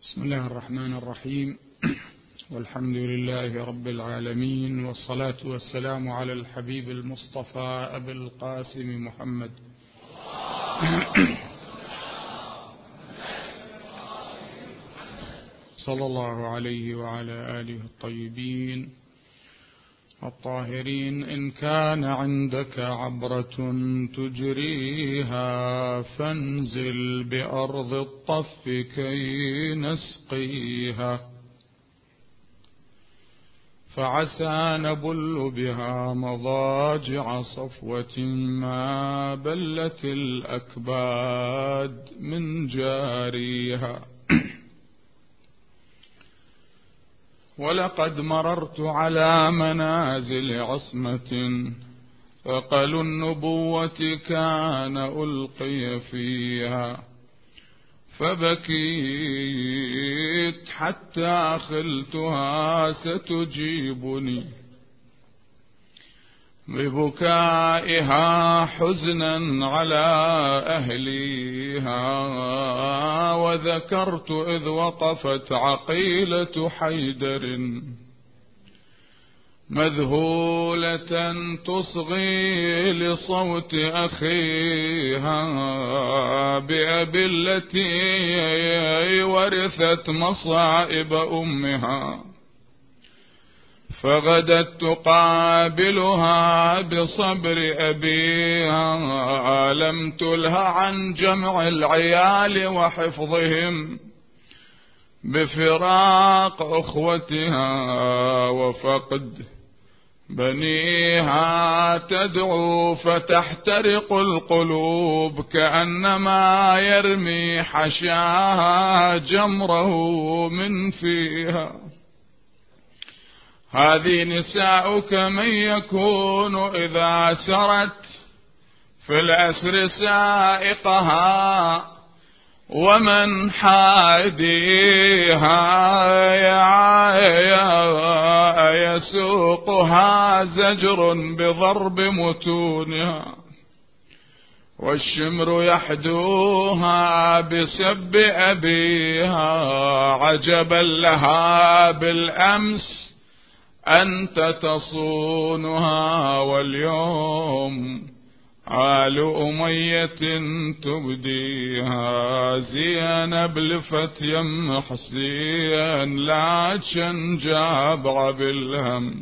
بسم الله الرحمن الرحيم. والحمد لله رب العالمين، والصلاة والسلام على الحبيب المصطفى أبي القاسم محمد صلى الله عليه وعلى آله الطيبين الطاهرين. إن كان عندك عبرة تجريها فانزل بأرض الطف كي نسقيها، فعسى نبل بها مضاجع صفوة ما بلت الأكباد من جاريها. ولقد مررت على منازل عصمة ثقل النبوة كان ألقي فيها، فبكيت حتى خلتها ستجيبني ببكائها حزنا على أهليها. وذكرت إذ وقفت عقيلة حيدر مذهولة تصغي لصوت أخيها بأبي التي ورثت مصائب أمها، فغدت تقابلها بصبر أبيها. لم تله عن جمع العيال وحفظهم بفراق أخوتها وفقد بنيها، تدعو فتحترق القلوب كأنما يرمي حشاها جمره من فيها. هذه نساؤك من يكون إذا سرت في الأسر سائقها، ومن حاديها يسوقها زجر بضرب متونها، والشمر يحدوها بسب أبيها. عجبا لها بالأمس أنت تصونها، واليوم آل أمية تبديها. زين بلفت يم حسين لكن جابع بالهم،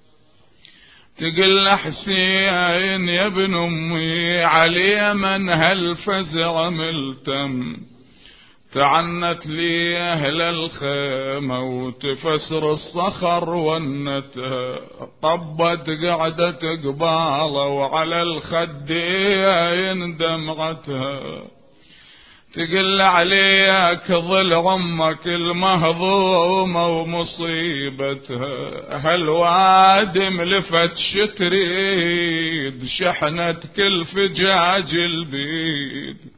تقل حسين يا ابن أمي علي من هالفزع ملتم. تعنت لي أهل الخيمة وتفسر الصخر ونتها، طبت قعدة قبالة وعلى الخدين دمعتها. تقل عليك ظل عمك المهضومة ومصيبتها، هالوادم لفت شتريد شحنت كل فجاج البيد.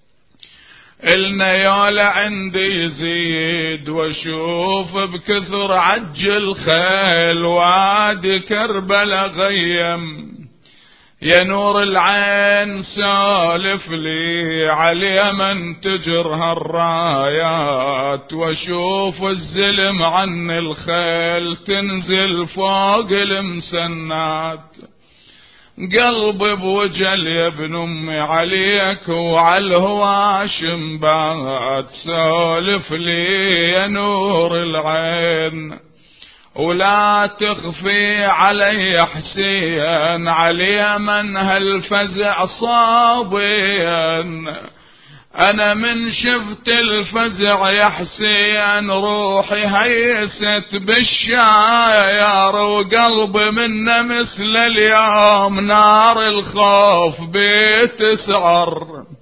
النيال عندي يزيد واشوف بكثر عجل خيل، وادي كربلا غيم يا نور العين سالف لي على من تجر هالرايات. واشوف الزلم عن الخيل تنزل فوق المسنات. قلبي بوجل يا ابن أمي عليك وعلى الهواشم بات. سولف لي يا نور العين ولا تخفي علي حسين، علي من هالفزع صابين. أنا من شفت الفزع يا حسين روحي هيست بالشاير، وقلبي منه مثل اليوم نار الخوف بيتسعر.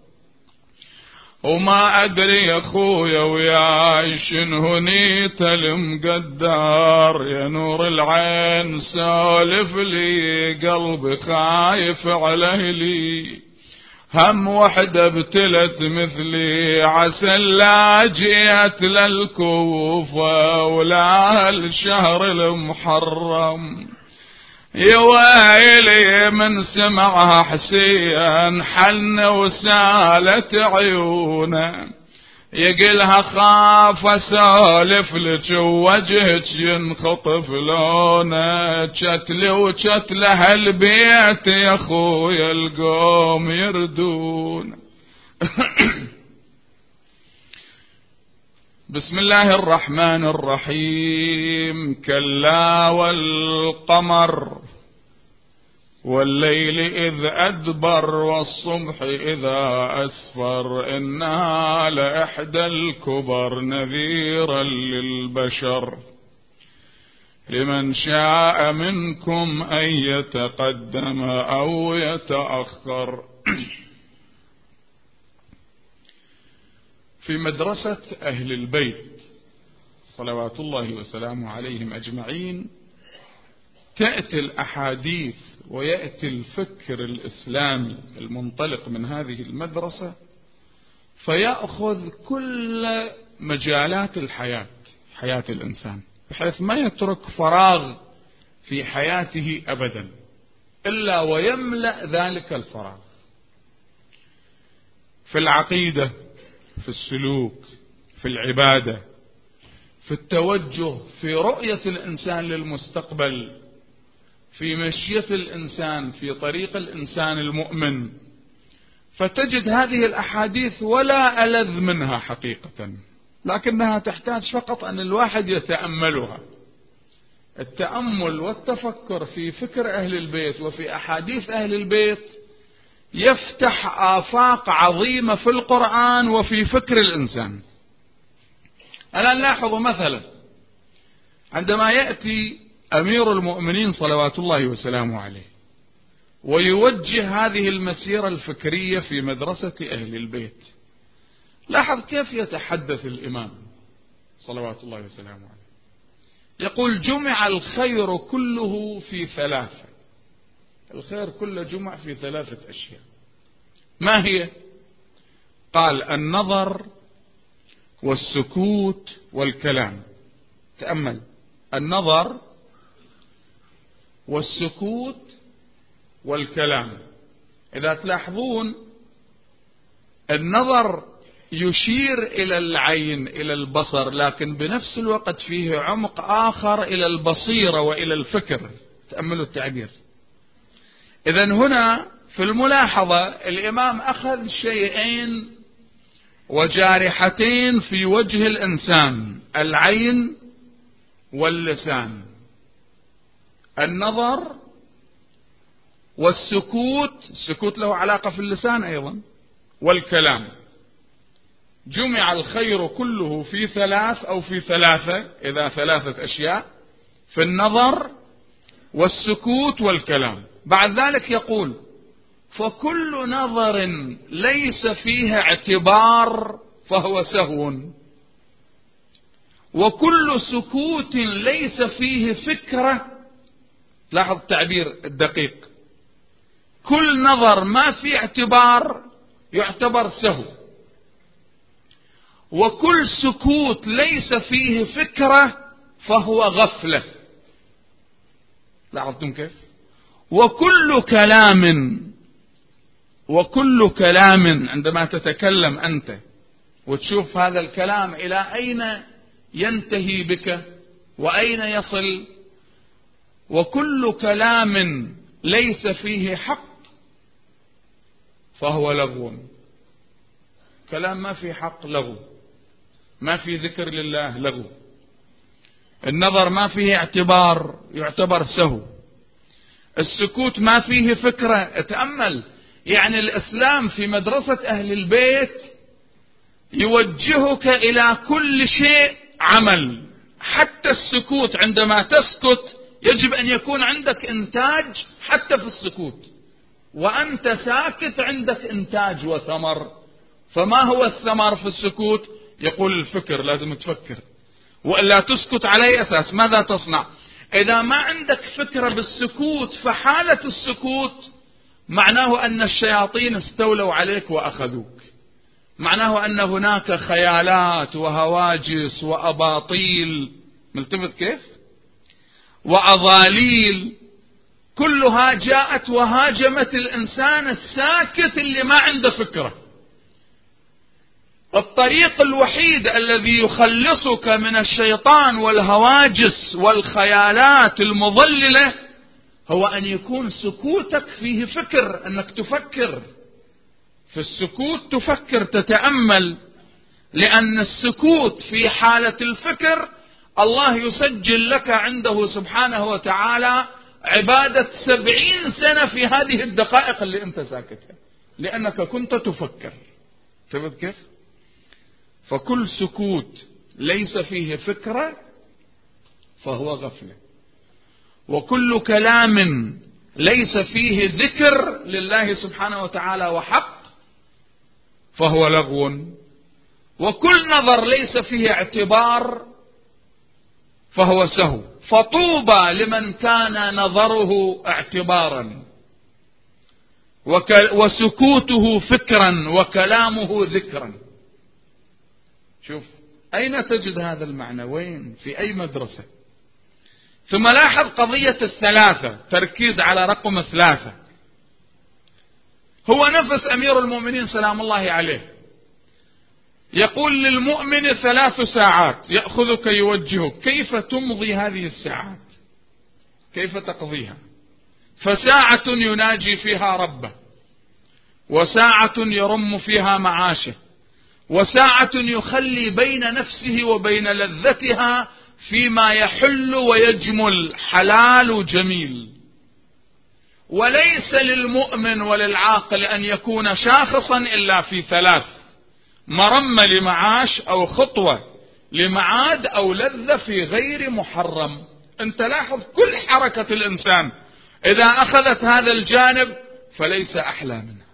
وما أدري يا أخويا وياي شنو نيت المقدار. يا نور العين سولف لي قلبي خايف على لي، هم وحدة ابتلت مثلي عسى لا جيت للكوفة ولا الشهر المحرم. يا ويلي من سمعها حسين حن وسالت عيونه، يقلها خاف اسولف لك ووجهك ينخطف لونه، شتلي وشتله هالبيت يا اخويا القوم يردون. بسم الله الرحمن الرحيم. كلا والقمر والليل إذ أدبر والصبح إذا أسفر إنها لإحدى الكبر نذيرا للبشر لمن شاء منكم أن يتقدم أو يتأخر. في مدرسة أهل البيت صلوات الله وسلامه عليهم أجمعين تأتي الأحاديث ويأتي الفكر الإسلامي المنطلق من هذه المدرسة فيأخذ كل مجالات الحياة، حياة الإنسان، بحيث ما يترك فراغ في حياته أبدا إلا ويملأ ذلك الفراغ في العقيدة، في السلوك، في العبادة، في التوجه، في رؤية الإنسان للمستقبل، في مشية الإنسان في طريق الإنسان المؤمن. فتجد هذه الأحاديث ولا ألذ منها حقيقة، لكنها تحتاج فقط أن الواحد يتأملها. التأمل والتفكر في فكر أهل البيت وفي أحاديث أهل البيت يفتح آفاق عظيمة في القرآن وفي فكر الإنسان. الآن لاحظوا مثلا عندما يأتي أمير المؤمنين صلوات الله وسلامه عليه ويوجه هذه المسيرة الفكرية في مدرسة أهل البيت، لاحظ كيف يتحدث الإمام صلوات الله وسلامه عليه. يقول: جمع الخير كله في ثلاثة. الخير كله جمع في ثلاثة أشياء. ما هي؟ قال: النظر والسكوت والكلام. تأمل: النظر والسكوت والكلام. إذا تلاحظون النظر يشير إلى العين، إلى البصر، لكن بنفس الوقت فيه عمق آخر إلى البصيرة وإلى الفكر. تأملوا التعبير. إذن هنا في الملاحظة الإمام أخذ شيئين وجارحتين في وجه الإنسان: العين واللسان، النظر والسكوت، السكوت له علاقة في اللسان أيضا، والكلام. جمع الخير كله في ثلاث أو في ثلاثة، إذا ثلاثة أشياء: في النظر والسكوت والكلام. بعد ذلك يقول: فكل نظر ليس فيه اعتبار فهو سهو، وكل سكوت ليس فيه فكرة. لاحظ التعبير الدقيق: كل نظر ما فيه اعتبار يعتبر سهو، وكل سكوت ليس فيه فكرة فهو غفلة. لاحظتم كيف؟ وكل كلام عندما تتكلم أنت وتشوف هذا الكلام إلى أين ينتهي بك وأين يصل، وكل كلام ليس فيه حق فهو لغو. كلام ما فيه حق لغو، ما فيه ذكر لله لغو. النظر ما فيه اعتبار يعتبر سهو. السكوت ما فيه فكرة. اتأمل، يعني الإسلام في مدرسة أهل البيت يوجهك إلى كل شيء عمل. حتى السكوت، عندما تسكت يجب أن يكون عندك إنتاج حتى في السكوت، وأنت ساكت عندك إنتاج وثمر. فما هو الثمر في السكوت؟ يقول الفكر، لازم تفكر، وإلا تسكت على أي أساس؟ ماذا تصنع؟ إذا ما عندك فكرة بالسكوت، فحالة السكوت معناه أن الشياطين استولوا عليك وأخذوك، معناه أن هناك خيالات وهواجس وأباطيل، ملتفت كيف؟ وأضاليل، كلها جاءت وهاجمت الإنسان الساكت اللي ما عنده فكرة. الطريق الوحيد الذي يخلصك من الشيطان والهواجس والخيالات المضللة هو أن يكون سكوتك فيه فكر، أنك تفكر في السكوت، تفكر تتأمل، لأن السكوت في حالة الفكر الله يسجل لك عنده سبحانه وتعالى عبادة 70 سنة في هذه الدقائق اللي أنت ساكتها، لأنك كنت تفكر. فهمت كيف؟ فكل سكوت ليس فيه فكرة فهو غفلة، وكل كلام ليس فيه ذكر لله سبحانه وتعالى وحق فهو لغو، وكل نظر ليس فيه اعتبار فهو سهو. فطوبى لمن كان نظره اعتبارا وسكوته فكرا وكلامه ذكرا. شوف أين تجد هذا المعنى؟ وين؟ في أي مدرسة؟ ثم لاحظ قضية الثلاثة، تركيز على رقم 3. هو نفس أمير المؤمنين سلام الله عليه يقول للمؤمن 3 ساعات يأخذك يوجهك، كيف تمضي هذه الساعات؟ كيف تقضيها؟ فساعة يناجي فيها ربه، وساعة يرم فيها معاشه، وساعة يخلي بين نفسه وبين لذتها فيما يحل ويجمل حلال وجميل. وليس للمؤمن وللعاقل أن يكون شاخصا إلا في 3: مرمى لمعاش، أو خطوة لمعاد، أو لذة في غير محرم. أنت لاحظ كل حركة الإنسان إذا أخذت هذا الجانب فليس أحلى منها.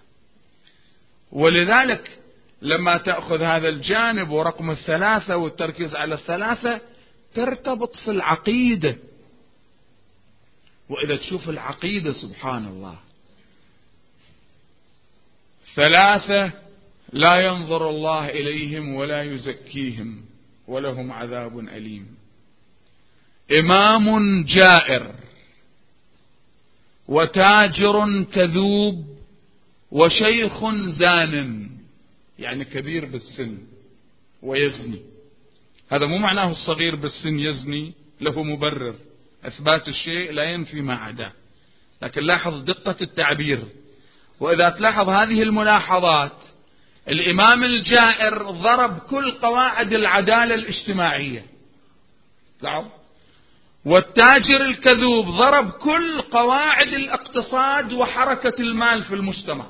ولذلك لما تأخذ هذا الجانب ورقم 3 والتركيز على 3 ترتبط في العقيدة. وإذا تشوف العقيدة سبحان الله، 3 لا ينظر الله إليهم ولا يزكيهم ولهم عذاب أليم. إمام جائر، وتاجر كذوب، وشيخ زان، يعني كبير بالسن ويزني. هذا مو معناه الصغير بالسن يزني، له مبرر، إثبات الشيء لا ينفي ما عداه، لكن لاحظ دقة التعبير. وإذا تلاحظ هذه الملاحظات، الإمام الجائر ضرب كل قواعد العدالة الاجتماعية، والتاجر الكذوب ضرب كل قواعد الاقتصاد وحركة المال في المجتمع،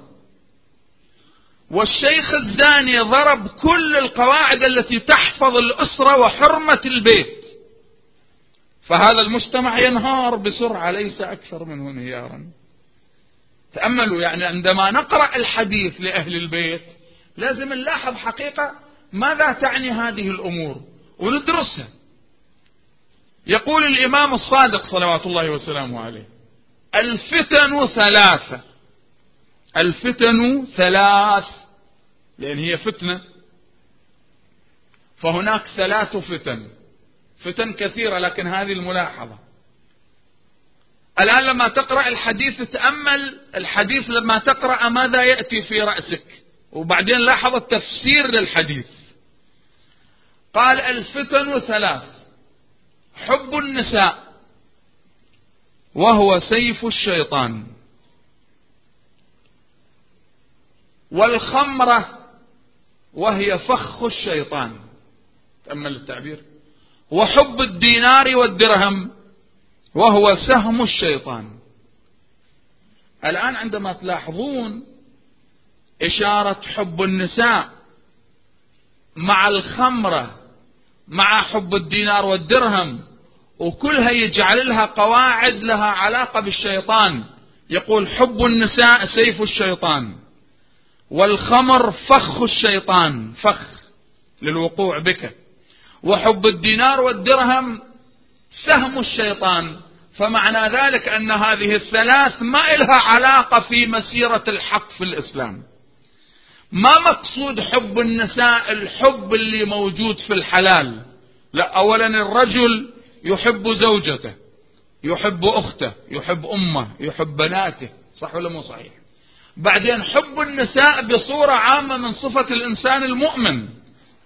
والشيخ الزاني ضرب كل القواعد التي تحفظ الأسرة وحرمة البيت. فهذا المجتمع ينهار بسرعة، ليس أكثر منه انهيارا. تأملوا، يعني عندما نقرأ الحديث لأهل البيت لازم نلاحظ حقيقة ماذا تعني هذه الأمور وندرسها. يقول الإمام الصادق صلوات الله وسلامه عليه: الفتن 3. الفتن 3، لأن هي فتنة، فهناك 3 فتن، فتن كثيرة، لكن هذه الملاحظة. الآن لما تقرأ الحديث تأمل الحديث، لما تقرأ ماذا يأتي في رأسك، وبعدين لاحظ التفسير للحديث. قال: الفتن 3: حب النساء وهو سيف الشيطان، والخمرة وهي فخ الشيطان. تأمل التعبير. وحب الدينار والدرهم وهو سهم الشيطان. الآن عندما تلاحظون إشارة حب النساء مع الخمرة مع حب الدينار والدرهم، وكلها يجعل لها قواعد لها علاقة بالشيطان. يقول: حب النساء سيف الشيطان، والخمر فخ الشيطان، فخ للوقوع بك، وحب الدينار والدرهم سهم الشيطان. فمعنى ذلك أن هذه ال3 ما لها علاقة في مسيرة الحق في الإسلام. ما مقصود حب النساء الحب اللي موجود في الحلال، لا. أولا الرجل يحب زوجته، يحب أخته، يحب أمه، يحب بناته، صح ولا مو صحيح؟ بعدين حب النساء بصورة عامة من صفة الإنسان المؤمن،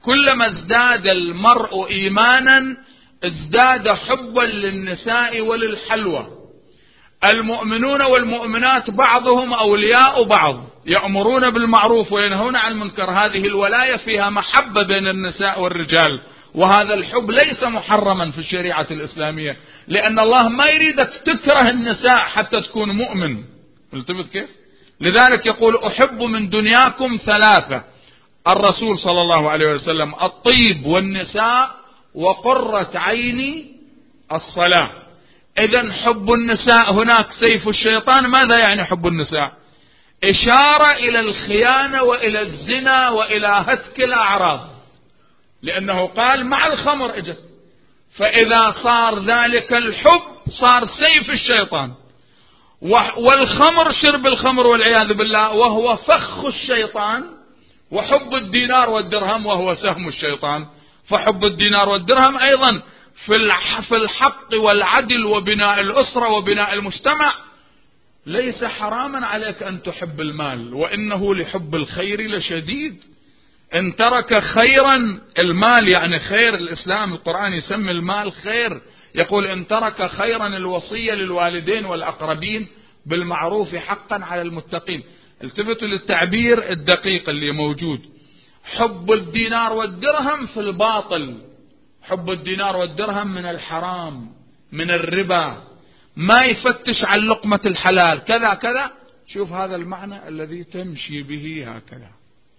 كلما ازداد المرء إيمانا ازداد حبا للنساء وللحلوى. المؤمنون والمؤمنات بعضهم أولياء بعض، يأمرون بالمعروف وينهون عن المنكر. هذه الولاية فيها محبة بين النساء والرجال، وهذا الحب ليس محرما في الشريعة الإسلامية، لأن الله ما يريدك تكره النساء حتى تكون مؤمن. التفت كيف؟ لذلك يقول أحب من دنياكم ثلاثة الرسول صلى الله عليه وسلم: الطيب والنساء وقرة عيني الصلاة. إذن حب النساء هناك سيف الشيطان. ماذا يعني حب النساء؟ إشارة إلى الخيانة وإلى الزنا وإلى هتك الأعراض، لأنه قال مع الخمر إجت. فإذا صار ذلك الحب صار سيف الشيطان، والخمر شرب الخمر والعياذ بالله وهو فخ الشيطان، وحب الدينار والدرهم وهو سهم الشيطان. فحب الدينار والدرهم أيضا في الحق والعدل وبناء الأسرة وبناء المجتمع. ليس حراما عليك أن تحب المال، وإنه لحب الخير لشديد. إن ترك خيرا، المال يعني خير، الإسلام القرآن يسمي المال خير، يقول إن ترك خيرا الوصية للوالدين والأقربين بالمعروف حقا على المتقين. التفتوا للتعبير الدقيق اللي موجود. حب الدينار والدرهم في الباطل، حب الدينار والدرهم من الحرام من الربا، ما يفتش عن لقمة الحلال كذا كذا. شوف هذا المعنى الذي تمشي به هكذا.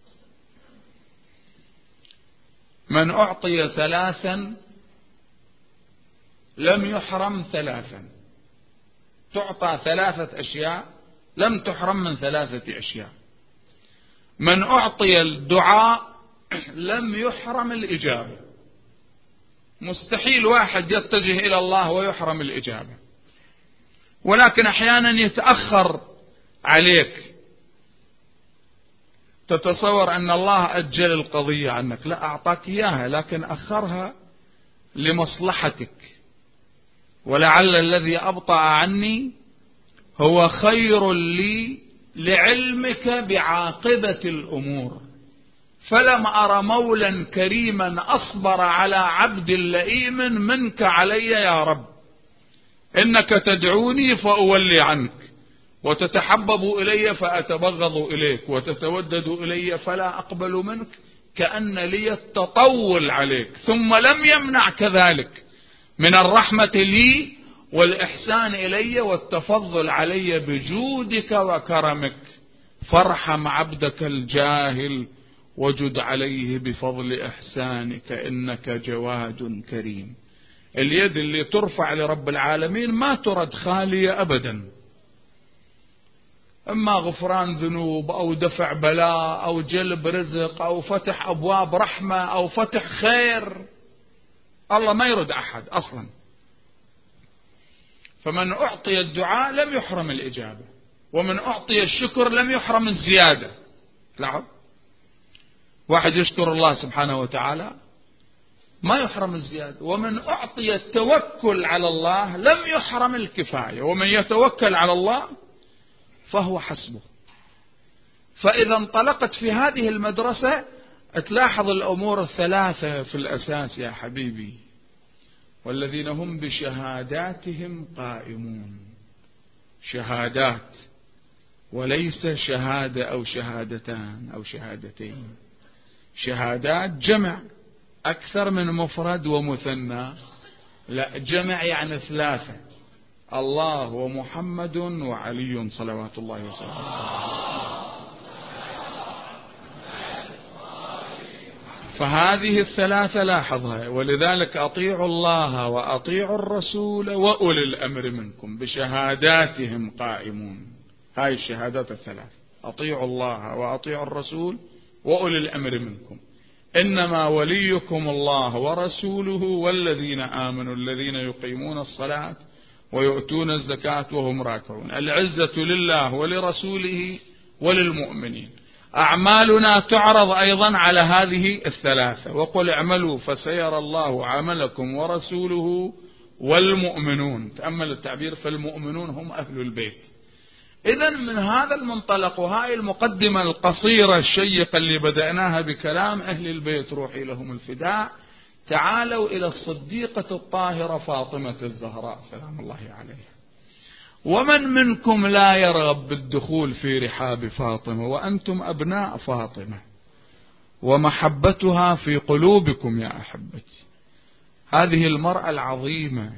من أعطي ثلاثا لم يحرم ثلاثا. تعطى ثلاثة أشياء لم تحرم من ثلاثة أشياء. من أعطي الدعاء لم يحرم الإجابة. مستحيل واحد يتجه إلى الله ويحرم الإجابة، ولكن أحيانا يتأخر عليك، تتصور أن الله أجل القضية عنك. لا، أعطاك إياها لكن أخرها لمصلحتك. ولعل الذي أبطأ عني هو خير لي لعلمك بعاقبة الأمور. فلم أر مولا كريما أصبر على عبد لئيم منك علي يا رب. إنك تدعوني فأولي عنك، وتتحبب إلي فأتبغض إليك، وتتودد إلي فلا أقبل منك، كأن لي التطول عليك. ثم لم يمنع كذلك من الرحمة لي والإحسان إلي والتفضل علي بجودك وكرمك. فارحم عبدك الجاهل وجد عليه بفضل إحسانك إنك جواد كريم. اليد اللي ترفع لرب العالمين ما ترد خالية أبدا، إما غفران ذنوب أو دفع بلاء أو جلب رزق أو فتح أبواب رحمة أو فتح خير. الله ما يرد أحد أصلا. فمن أعطي الدعاء لم يحرم الإجابة، ومن أعطي الشكر لم يحرم الزيادة. لاحظ، واحد يشكر الله سبحانه وتعالى ما يحرم الزيادة. ومن أعطي التوكل على الله لم يحرم الكفاية، ومن يتوكل على الله فهو حسبه. فإذا انطلقت في هذه المدرسة تلاحظ الأمور الثلاثة في الأساس يا حبيبي: والذين هم بشهاداتهم قائمون. شهادات، وليس شهادة أو شهادتان أو شهادتين. شهادات جمع أكثر من مفرد ومثنى، لا، جمع يعني ثلاثة: الله ومحمد وعلي صلوات الله وسلامه. فهذه الثلاثة لاحظها. ولذلك أطيعوا الله وأطيعوا الرسول وأولي الأمر منكم بشهاداتهم قائمون. هاي الشهادات الثلاث: أطيعوا الله وأطيعوا الرسول وأولي الأمر منكم. إنما وليكم الله ورسوله والذين آمنوا الذين يقيمون الصلاة ويؤتون الزكاة وهم راكعون. العزة لله ولرسوله وللمؤمنين. أعمالنا تعرض أيضا على هذه الثلاثة: وقل اعملوا فسيرى الله عملكم ورسوله والمؤمنون. تأمل التعبير: فالمؤمنون هم أهل البيت. إذن من هذا المنطلق وهاي المقدمة القصيرة الشيقة اللي بدأناها بكلام أهل البيت روحي لهم الفداء، تعالوا إلى الصديقة الطاهرة فاطمة الزهراء سلام الله عليها. ومن منكم لا يرغب بالدخول في رحاب فاطمة وأنتم أبناء فاطمة ومحبتها في قلوبكم يا أحبتي. هذه المرأة العظيمة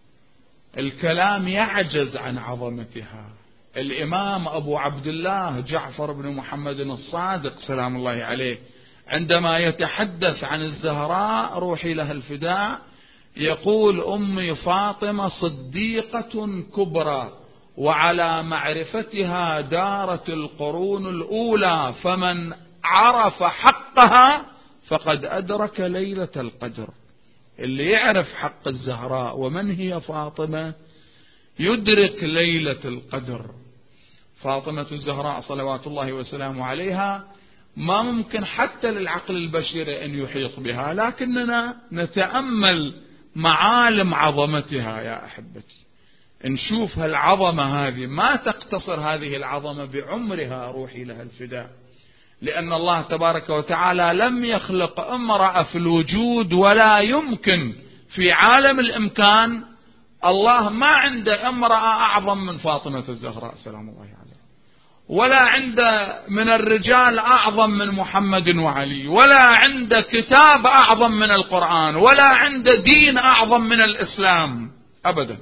الكلام يعجز عن عظمتها. الإمام أبو عبد الله جعفر بن محمد الصادق سلام الله عليه عندما يتحدث عن الزهراء روحي لها الفداء يقول: أمي فاطمة صديقة كبرى وعلى معرفتها دارت القرون الأولى، فمن عرف حقها فقد أدرك ليلة القدر. اللي يعرف حق الزهراء ومن هي فاطمة يدرك ليلة القدر. فاطمة الزهراء صلوات الله وسلامه عليها ما ممكن حتى للعقل البشري أن يحيط بها، لكننا نتأمل معالم عظمتها يا أحبتي، نشوف هالعظمة هذه. ما تقتصر هذه العظمة بعمرها روحي لها الفداء، لأن الله تبارك وتعالى لم يخلق امرأة في الوجود ولا يمكن في عالم الإمكان الله ما عنده امرأة أعظم من فاطمة الزهراء سلام الله عليها، ولا عنده من الرجال أعظم من محمد وعلي، ولا عنده كتاب أعظم من القرآن، ولا عنده دين أعظم من الإسلام أبدا.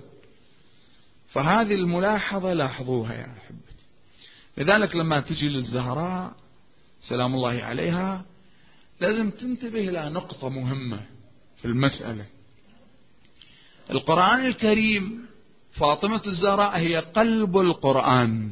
فهذه الملاحظة لاحظوها يا أحبتي. لذلك لما تجي للزهراء سلام الله عليها لازم تنتبه إلى نقطة مهمة في المسألة. القرآن الكريم فاطمة الزهراء هي قلب القرآن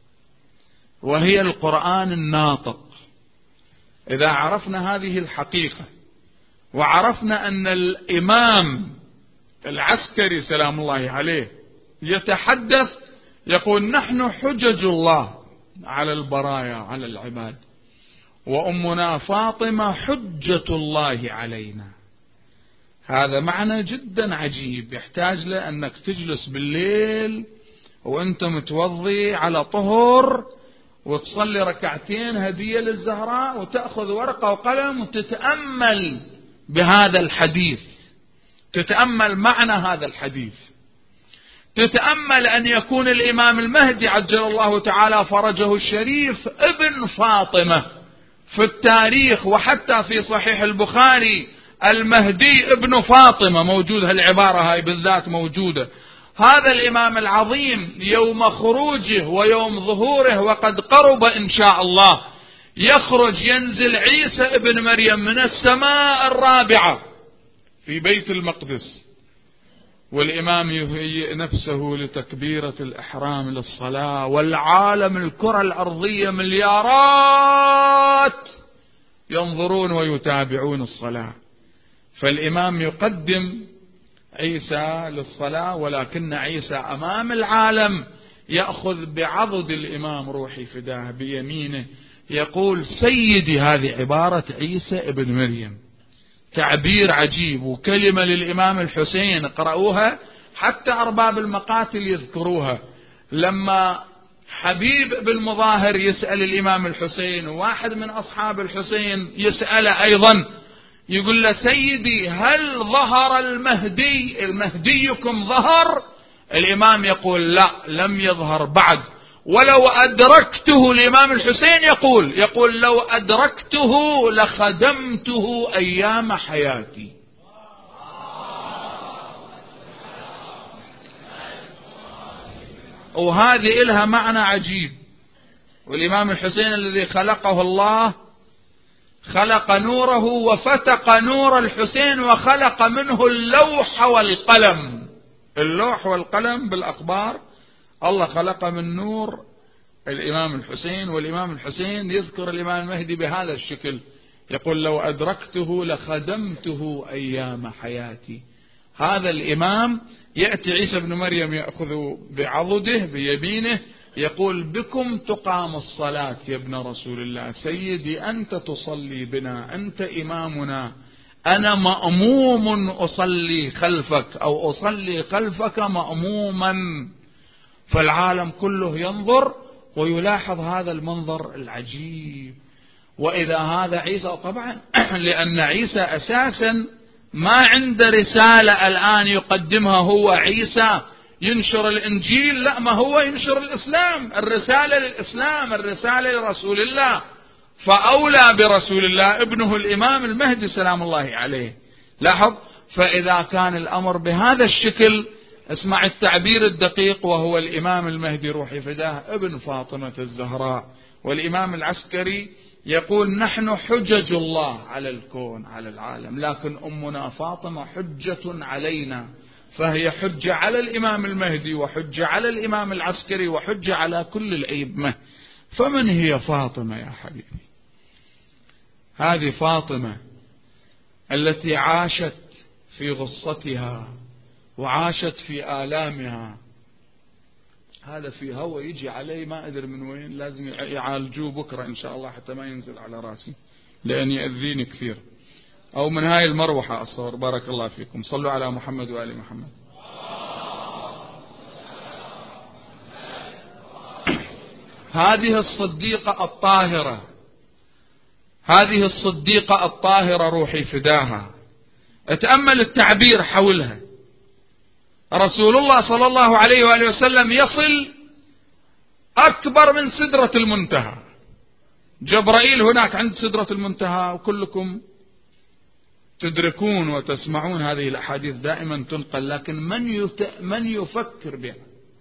وهي القرآن الناطق. إذا عرفنا هذه الحقيقة وعرفنا أن الإمام العسكري سلام الله عليه يتحدث يقول: نحن حجج الله على البرايا على العباد، وأمنا فاطمة حجة الله علينا. هذا معنى جدا عجيب يحتاج لأنك تجلس بالليل وأنت متوضي على طهر وتصلي ركعتين هدية للزهراء وتأخذ ورقة وقلم وتتأمل بهذا الحديث، تتأمل معنى هذا الحديث، تتأمل أن يكون الإمام المهدي عجل الله تعالى فرجه الشريف ابن فاطمة. في التاريخ وحتى في صحيح البخاري المهدي ابن فاطمة موجود، هالعبارة هاي بالذات موجودة. هذا الإمام العظيم يوم خروجه ويوم ظهوره وقد قرب إن شاء الله يخرج ينزل عيسى ابن مريم من السماء الرابعة في بيت المقدس، والإمام يهيئ نفسه لتكبيرة الإحرام للصلاة، والعالم الكرة الأرضية مليارات ينظرون ويتابعون الصلاة. فالإمام يقدم عيسى للصلاة، ولكن عيسى أمام العالم يأخذ بعضد الإمام روحي فداه بيمينه يقول: سيدي. هذه عبارة عيسى ابن مريم، تعبير عجيب وكلمة للإمام الحسين. اقرأوها حتى أرباب المقاتل يذكروها. لما حبيب بن مظاهر يسأل الإمام الحسين وواحد من أصحاب الحسين يسأله أيضا يقول له: سيدي هل ظهر المهديكم ظهر؟ الإمام يقول: لا لم يظهر بعد، ولو أدركته. الإمام الحسين يقول لو أدركته لخدمته أيام حياتي. وهذه إلها معنى عجيب. والإمام الحسين الذي خلقه الله خلق نوره وفتق نور الحسين وخلق منه اللوح والقلم. اللوح والقلم بالأخبار الله خلق من نور الإمام الحسين، والإمام الحسين يذكر الإمام المهدي بهذا الشكل، يقول: لو أدركته لخدمته أيام حياتي. هذا الإمام يأتي عيسى بن مريم يأخذ بعضده بيمينه يقول: بكم تقام الصلاة يا ابن رسول الله. سيدي أنت تصلي بنا، أنت إمامنا، أنا مأموم أصلي خلفك أو أصلي خلفك مأموما. فالعالم كله ينظر ويلاحظ هذا المنظر العجيب. وإذا هذا عيسى طبعا لأن عيسى أساسا ما عنده رسالة الآن يقدمها، هو عيسى ينشر الإنجيل، لا، ما هو ينشر الإسلام، الرسالة للإسلام، الرسالة لرسول الله، فأولى برسول الله ابنه الإمام المهدي سلام الله عليه. لاحظ، فإذا كان الأمر بهذا الشكل، اسمع التعبير الدقيق، وهو الإمام المهدي روحي فداه ابن فاطمة الزهراء. والإمام العسكري يقول نحن حجج الله على الكون على العالم، لكن أمنا فاطمة حجة علينا، فهي حجة على الإمام المهدي وحجة على الإمام العسكري وحجة على كل الأئمة. فمن هي فاطمة يا حبيبي؟ هذه فاطمة التي عاشت في غصتها وعاشت في آلامها. هذا في هوا يجي علي ما أدري من وين، لازم يعالجوه بكرة إن شاء الله حتى ما ينزل على راسي لأن يأذيني كثير، أو من هاي المروحة أصور. بارك الله فيكم، صلوا على محمد وآل محمد. هذه الصديقة الطاهرة، هذه الصديقة الطاهرة روحي فداها، اتأمل التعبير حولها. رسول الله صلى الله عليه وآله وسلم يصل أكبر من سدرة المنتهى، جبرائيل هناك عند سدرة المنتهى، وكلكم تدركون وتسمعون هذه الأحاديث دائما تنقل، لكن من يفكر بها؟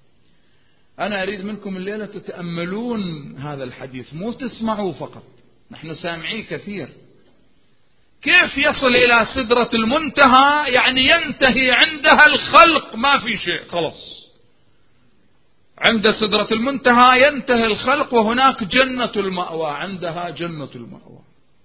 أنا أريد منكم الليلة تتأملون هذا الحديث، مو تسمعوا فقط، نحن سامعين كثير. كيف يصل إلى سدرة المنتهى؟ يعني ينتهي عندها الخلق، ما في شيء، خلاص عند سدرة المنتهى ينتهي الخلق، وهناك جنة المأوى، عندها جنة المأوى،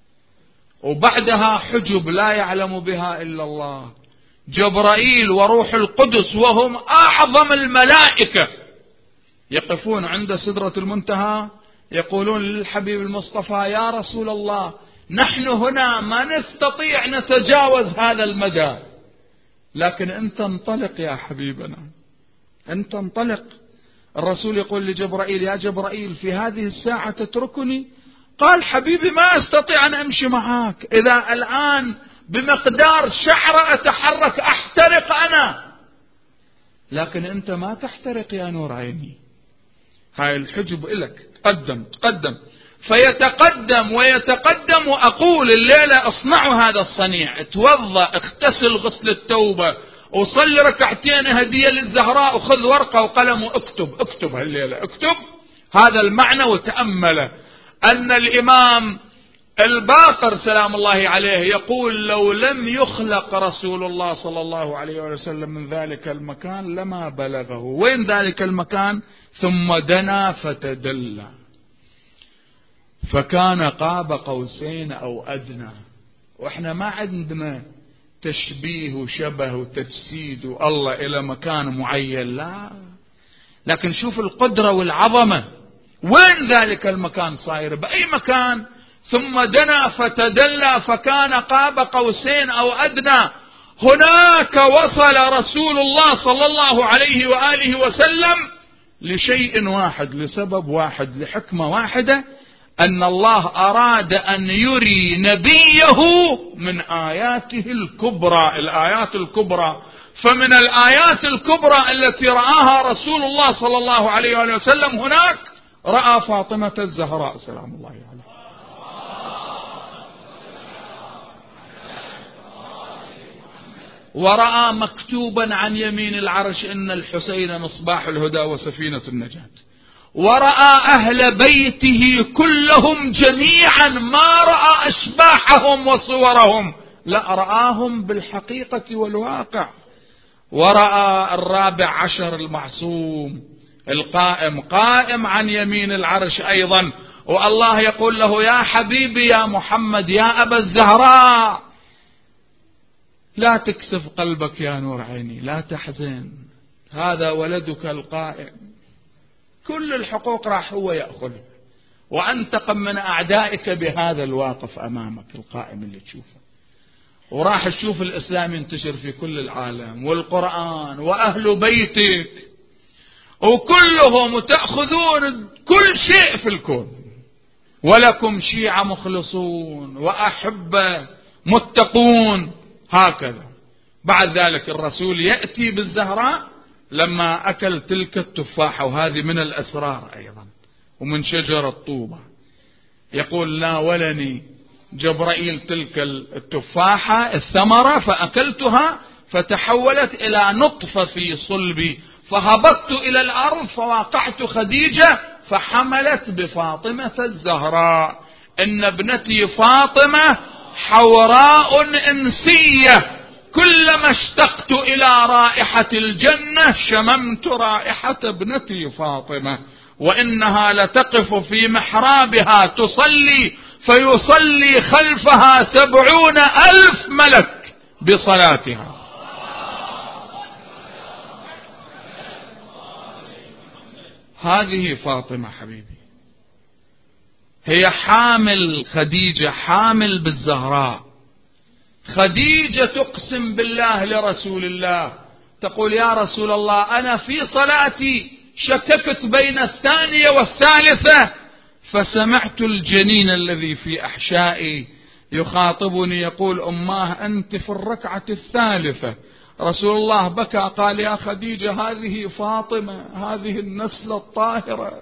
وبعدها حجب لا يعلم بها إلا الله، جبرائيل وروح القدس وهم أعظم الملائكة يقفون عند سدرة المنتهى، يقولون للحبيب المصطفى يا رسول الله نحن هنا ما نستطيع نتجاوز هذا المدى، لكن أنت انطلق يا حبيبنا، أنت انطلق. الرسول يقول لجبرائيل يا جبرائيل في هذه الساعة تتركني؟ قال حبيبي ما أستطيع أن أمشي معك، إذا الآن بمقدار شعرة أتحرك أحترق أنا، لكن أنت ما تحترق يا نور عيني، هاي الحجب إلك، تقدم فيتقدم ويتقدم. وأقول الليلة اصنعوا هذا الصنيع، اتوضأ، اغتسل غسل التوبة، وصلي ركعتين هدية للزهراء، وخذ ورقة وقلم واكتب هالليلة، اكتب هذا المعنى وتأمله. أن الإمام الباقر سلام الله عليه يقول لو لم يخلق رسول الله صلى الله عليه وسلم من ذلك المكان لما بلغه. وين ذلك المكان؟ ثم دنا فتدلى فكان قاب قوسين أو أدنى. وإحنا ما عندنا تشبيه وشبه وتجسيد الله إلى مكان معين، لا، لكن شوف القدرة والعظمة، وين ذلك المكان صاير؟ بأي مكان؟ ثم دنا فتدلى فكان قاب قوسين أو أدنى. هناك وصل رسول الله صلى الله عليه وآله وسلم لشيء واحد، لسبب واحد، لحكمة واحدة، أن الله أراد أن يري نبيه من آياته الكبرى، الآيات الكبرى. فمن الآيات الكبرى التي رآها رسول الله صلى الله عليه وآله وسلم هناك رأى فاطمة الزهراء سلام الله عليها، ورأى مكتوبا عن يمين العرش إن الحسين مصباح الهدى وسفينة النجاة، ورأى أهل بيته كلهم جميعا، ما رأى أشباحهم وصورهم، لا، رآهم بالحقيقة والواقع. ورأى 14 المعصوم القائم، قائم عن يمين العرش أيضا، والله يقول له يا حبيبي يا محمد يا أبا الزهراء لا تكسف قلبك يا نور عيني، لا تحزن، هذا ولدك القائم، كل الحقوق راح هو يأخذها، وأنتقم من أعدائك بهذا الواقف أمامك القائم اللي تشوفه. وراح تشوف الإسلام ينتشر في كل العالم، والقرآن، وأهل بيتك، وكلهم تأخذون كل شيء في الكون، ولكم شيعة مخلصون وأحبة متقون هكذا. بعد ذلك الرسول يأتي بالزهراء لما أكل تلك التفاحة، وهذه من الأسرار أيضا ومن شجرة طوبة. يقول ناولني جبرائيل تلك التفاحة الثمرة فأكلتها فتحولت إلى نطفة في صلبي، فهبطت إلى الأرض فواقعت خديجة فحملت بفاطمة الزهراء. إن ابنتي فاطمة حوراء إنسية، كلما اشتقت إلى رائحة الجنة شممت رائحة ابنتي فاطمة، وإنها لتقف في محرابها تصلي فيصلي خلفها 70,000 ملك بصلاتها. هذه فاطمة حبيبي، هي حامل خديجة، حامل بالزهراء. خديجة تقسم بالله لرسول الله، تقول يا رسول الله أنا في صلاتي شككت بين الثانية والثالثة، فسمعت الجنين الذي في أحشائي يخاطبني يقول أماه أنت في الركعة الثالثة. رسول الله بكى قال يا خديجة هذه فاطمة، هذه النسلة الطاهرة.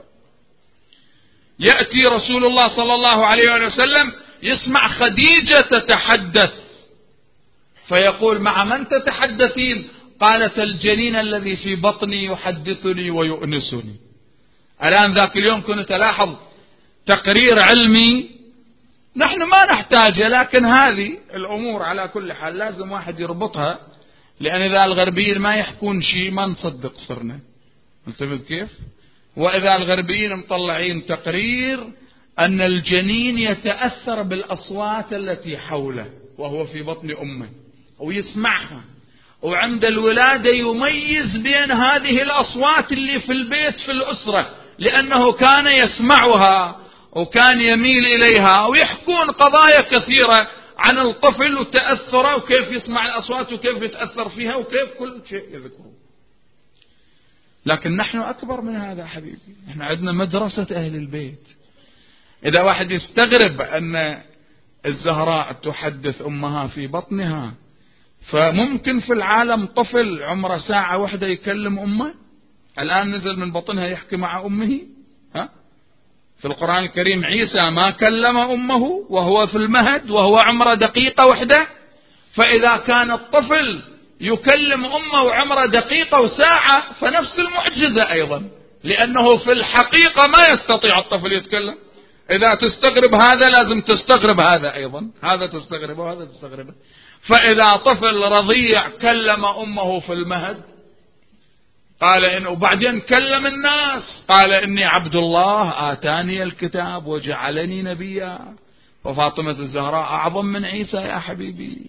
يأتي رسول الله صلى الله عليه وسلم يسمع خديجة تتحدث، فيقول مع من تتحدثين؟ قالت الجنين الذي في بطني يحدثني ويؤنسني. الآن ذاك اليوم كنت ألاحظ تقرير علمي نحن ما نحتاجه، لكن هذه الأمور على كل حال لازم واحد يربطها، لأن إذا الغربيين ما يحكون شيء ما نصدق صرنا. انتبه كيف؟ وإذا الغربيين مطلعين تقرير أن الجنين يتأثر بالأصوات التي حوله وهو في بطن أمه ويسمعها، وعند الولادة يميز بين هذه الأصوات اللي في البيت في الأسرة، لأنه كان يسمعها وكان يميل إليها. ويحكون قضايا كثيرة عن الطفل وتأثره وكيف يسمع الأصوات وكيف يتأثر فيها وكيف كل شيء يذكره. لكن نحن أكبر من هذا حبيبي، نحن عندنا مدرسة أهل البيت. إذا واحد يستغرب أن الزهراء تحدث أمها في بطنها، فممكن في العالم طفل عمره ساعة واحدة يكلم أمه؟ الآن نزل من بطنها يحكي مع أمه؟ في القرآن الكريم عيسى ما كلم أمه وهو في المهد وهو عمره دقيقة واحدة. فإذا كان الطفل يكلم أمه وعمره دقيقة وساعة فنفس المعجزة أيضا، لأنه في الحقيقة ما يستطيع الطفل يتكلم. إذا تستغرب هذا لازم تستغرب هذا أيضا، هذا تستغربه وهذا تستغربه. فإذا طفل رضيع كلم أمه في المهد قال وبعدين كلم الناس قال إني عبد الله آتاني الكتاب وجعلني نبيا. وفاطمة الزهراء أعظم من عيسى يا حبيبي،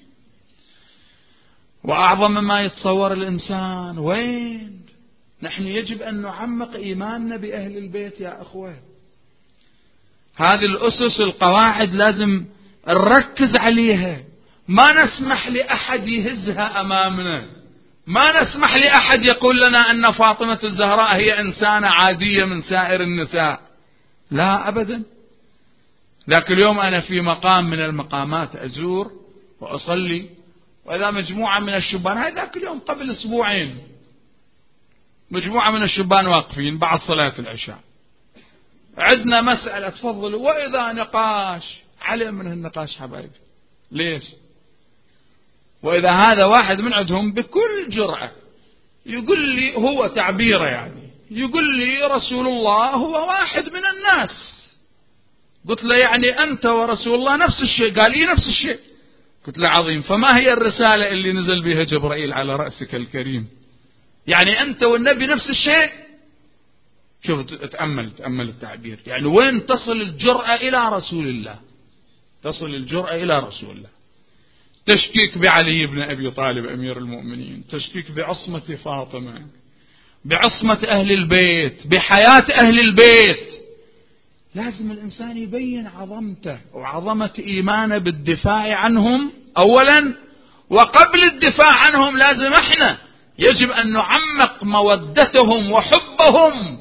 وأعظم مما يتصور الإنسان. وين نحن يجب أن نعمق إيماننا بأهل البيت يا أخوة. هذه الأسس القواعد لازم نركز عليها، ما نسمح لأحد يهزها أمامنا، ما نسمح لأحد يقول لنا أن فاطمة الزهراء هي إنسانة عادية من سائر النساء، لا أبدا. ذاك اليوم أنا في مقام من المقامات أزور وأصلي، وإذا مجموعة من الشبان، هذاك اليوم قبل أسبوعين، مجموعة من الشبان واقفين بعد صلاة العشاء، عندنا مسألة تفضلوا، وإذا نقاش عليه من النقاش حبايبي. ليش؟ وإذا هذا واحد من عندهم بكل جرأة يقول لي، هو تعبيره يعني، يقول لي رسول الله هو واحد من الناس. قلت له يعني أنت ورسول الله نفس الشيء؟ قال لي نفس الشيء. قلت له عظيم، فما هي الرسالة اللي نزل بها جبرائيل على رأسك الكريم؟ يعني أنت والنبي نفس الشيء؟ شوف تأمل التعبير، يعني وين تصل الجرأة إلى رسول الله، تصل الجرأة إلى رسول الله. تشكيك بعلي بن أبي طالب أمير المؤمنين، تشكيك بعصمة فاطمة، بعصمة أهل البيت، بحياة أهل البيت. لازم الإنسان يبين عظمته وعظمة إيمانه بالدفاع عنهم أولا، وقبل الدفاع عنهم لازم احنا يجب أن نعمق مودتهم وحبهم.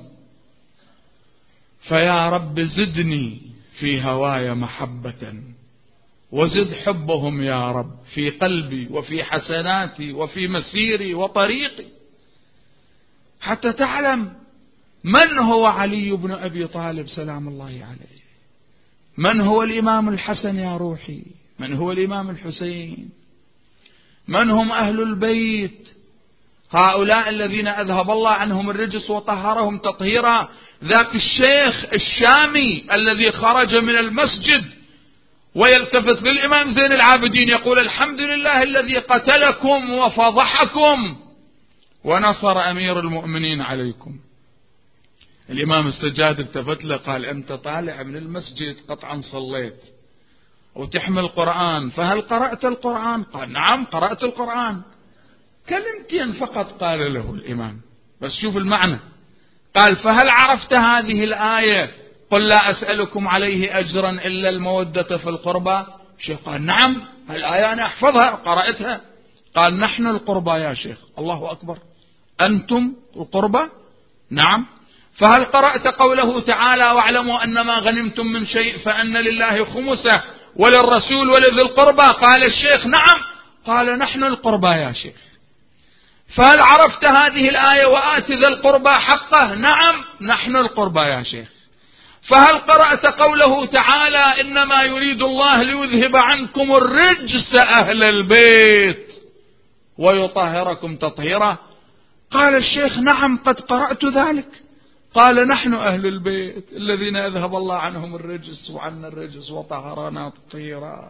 فيا رب زدني في هواي محبة، وزد حبهم يا رب في قلبي وفي حسناتي وفي مسيري وطريقي، حتى تعلم من هو علي بن أبي طالب سلام الله عليه، من هو الإمام الحسن يا روحي، من هو الإمام الحسين، من هم أهل البيت، هؤلاء الذين أذهب الله عنهم الرجس وطهرهم تطهيرا. ذاك الشيخ الشامي الذي خرج من المسجد ويلتفت للإمام زين العابدين يقول: الحمد لله الذي قتلكم وفضحكم ونصر أمير المؤمنين عليكم. الإمام السجاد التفت له قال: أنت طالع من المسجد قطعا صليت وتحمل قرآن، فهل قرأت القرآن؟ قال: نعم قرأت القرآن. كلمتين فقط قال له الإمام، بس شوف المعنى. قال: فهل عرفت هذه الآية: قل لا أسألكم عليه أجرا إلا المودة في القربى؟ شيخ قال: نعم الآية أنا أحفظها قرأتها. قال: نحن القربى يا شيخ. الله أكبر. أنتم القربى؟ نعم. فهل قرأت قوله تعالى: واعلموا أن ما غنمتم من شيء فأن لله خمسه وللرسول ولذي القربى؟ قال الشيخ: نعم. قال: نحن القربى يا شيخ. فهل عرفت هذه الآية: وآت ذا القربى حقه؟ نعم نحن القربى يا شيخ. فهل قرأت قوله تعالى: إنما يريد الله ليذهب عنكم الرجس أهل البيت ويطهركم تطهيرا؟ قال الشيخ: نعم قد قرأت ذلك. قال: نحن أهل البيت الذين أذهب الله عنهم الرجس وعنا الرجس وطهرنا تطهيرا.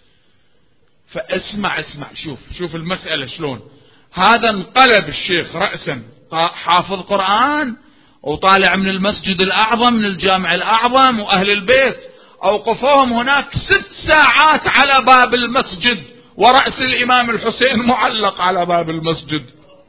فاسمع شوف المسألة شلون. هذا انقلب الشيخ رأسا، حافظ قرآن وطالع من المسجد الأعظم من الجامع الأعظم، وأهل البيت أوقفوهم هناك 6 ساعات على باب المسجد، ورأس الإمام الحسين معلق على باب المسجد.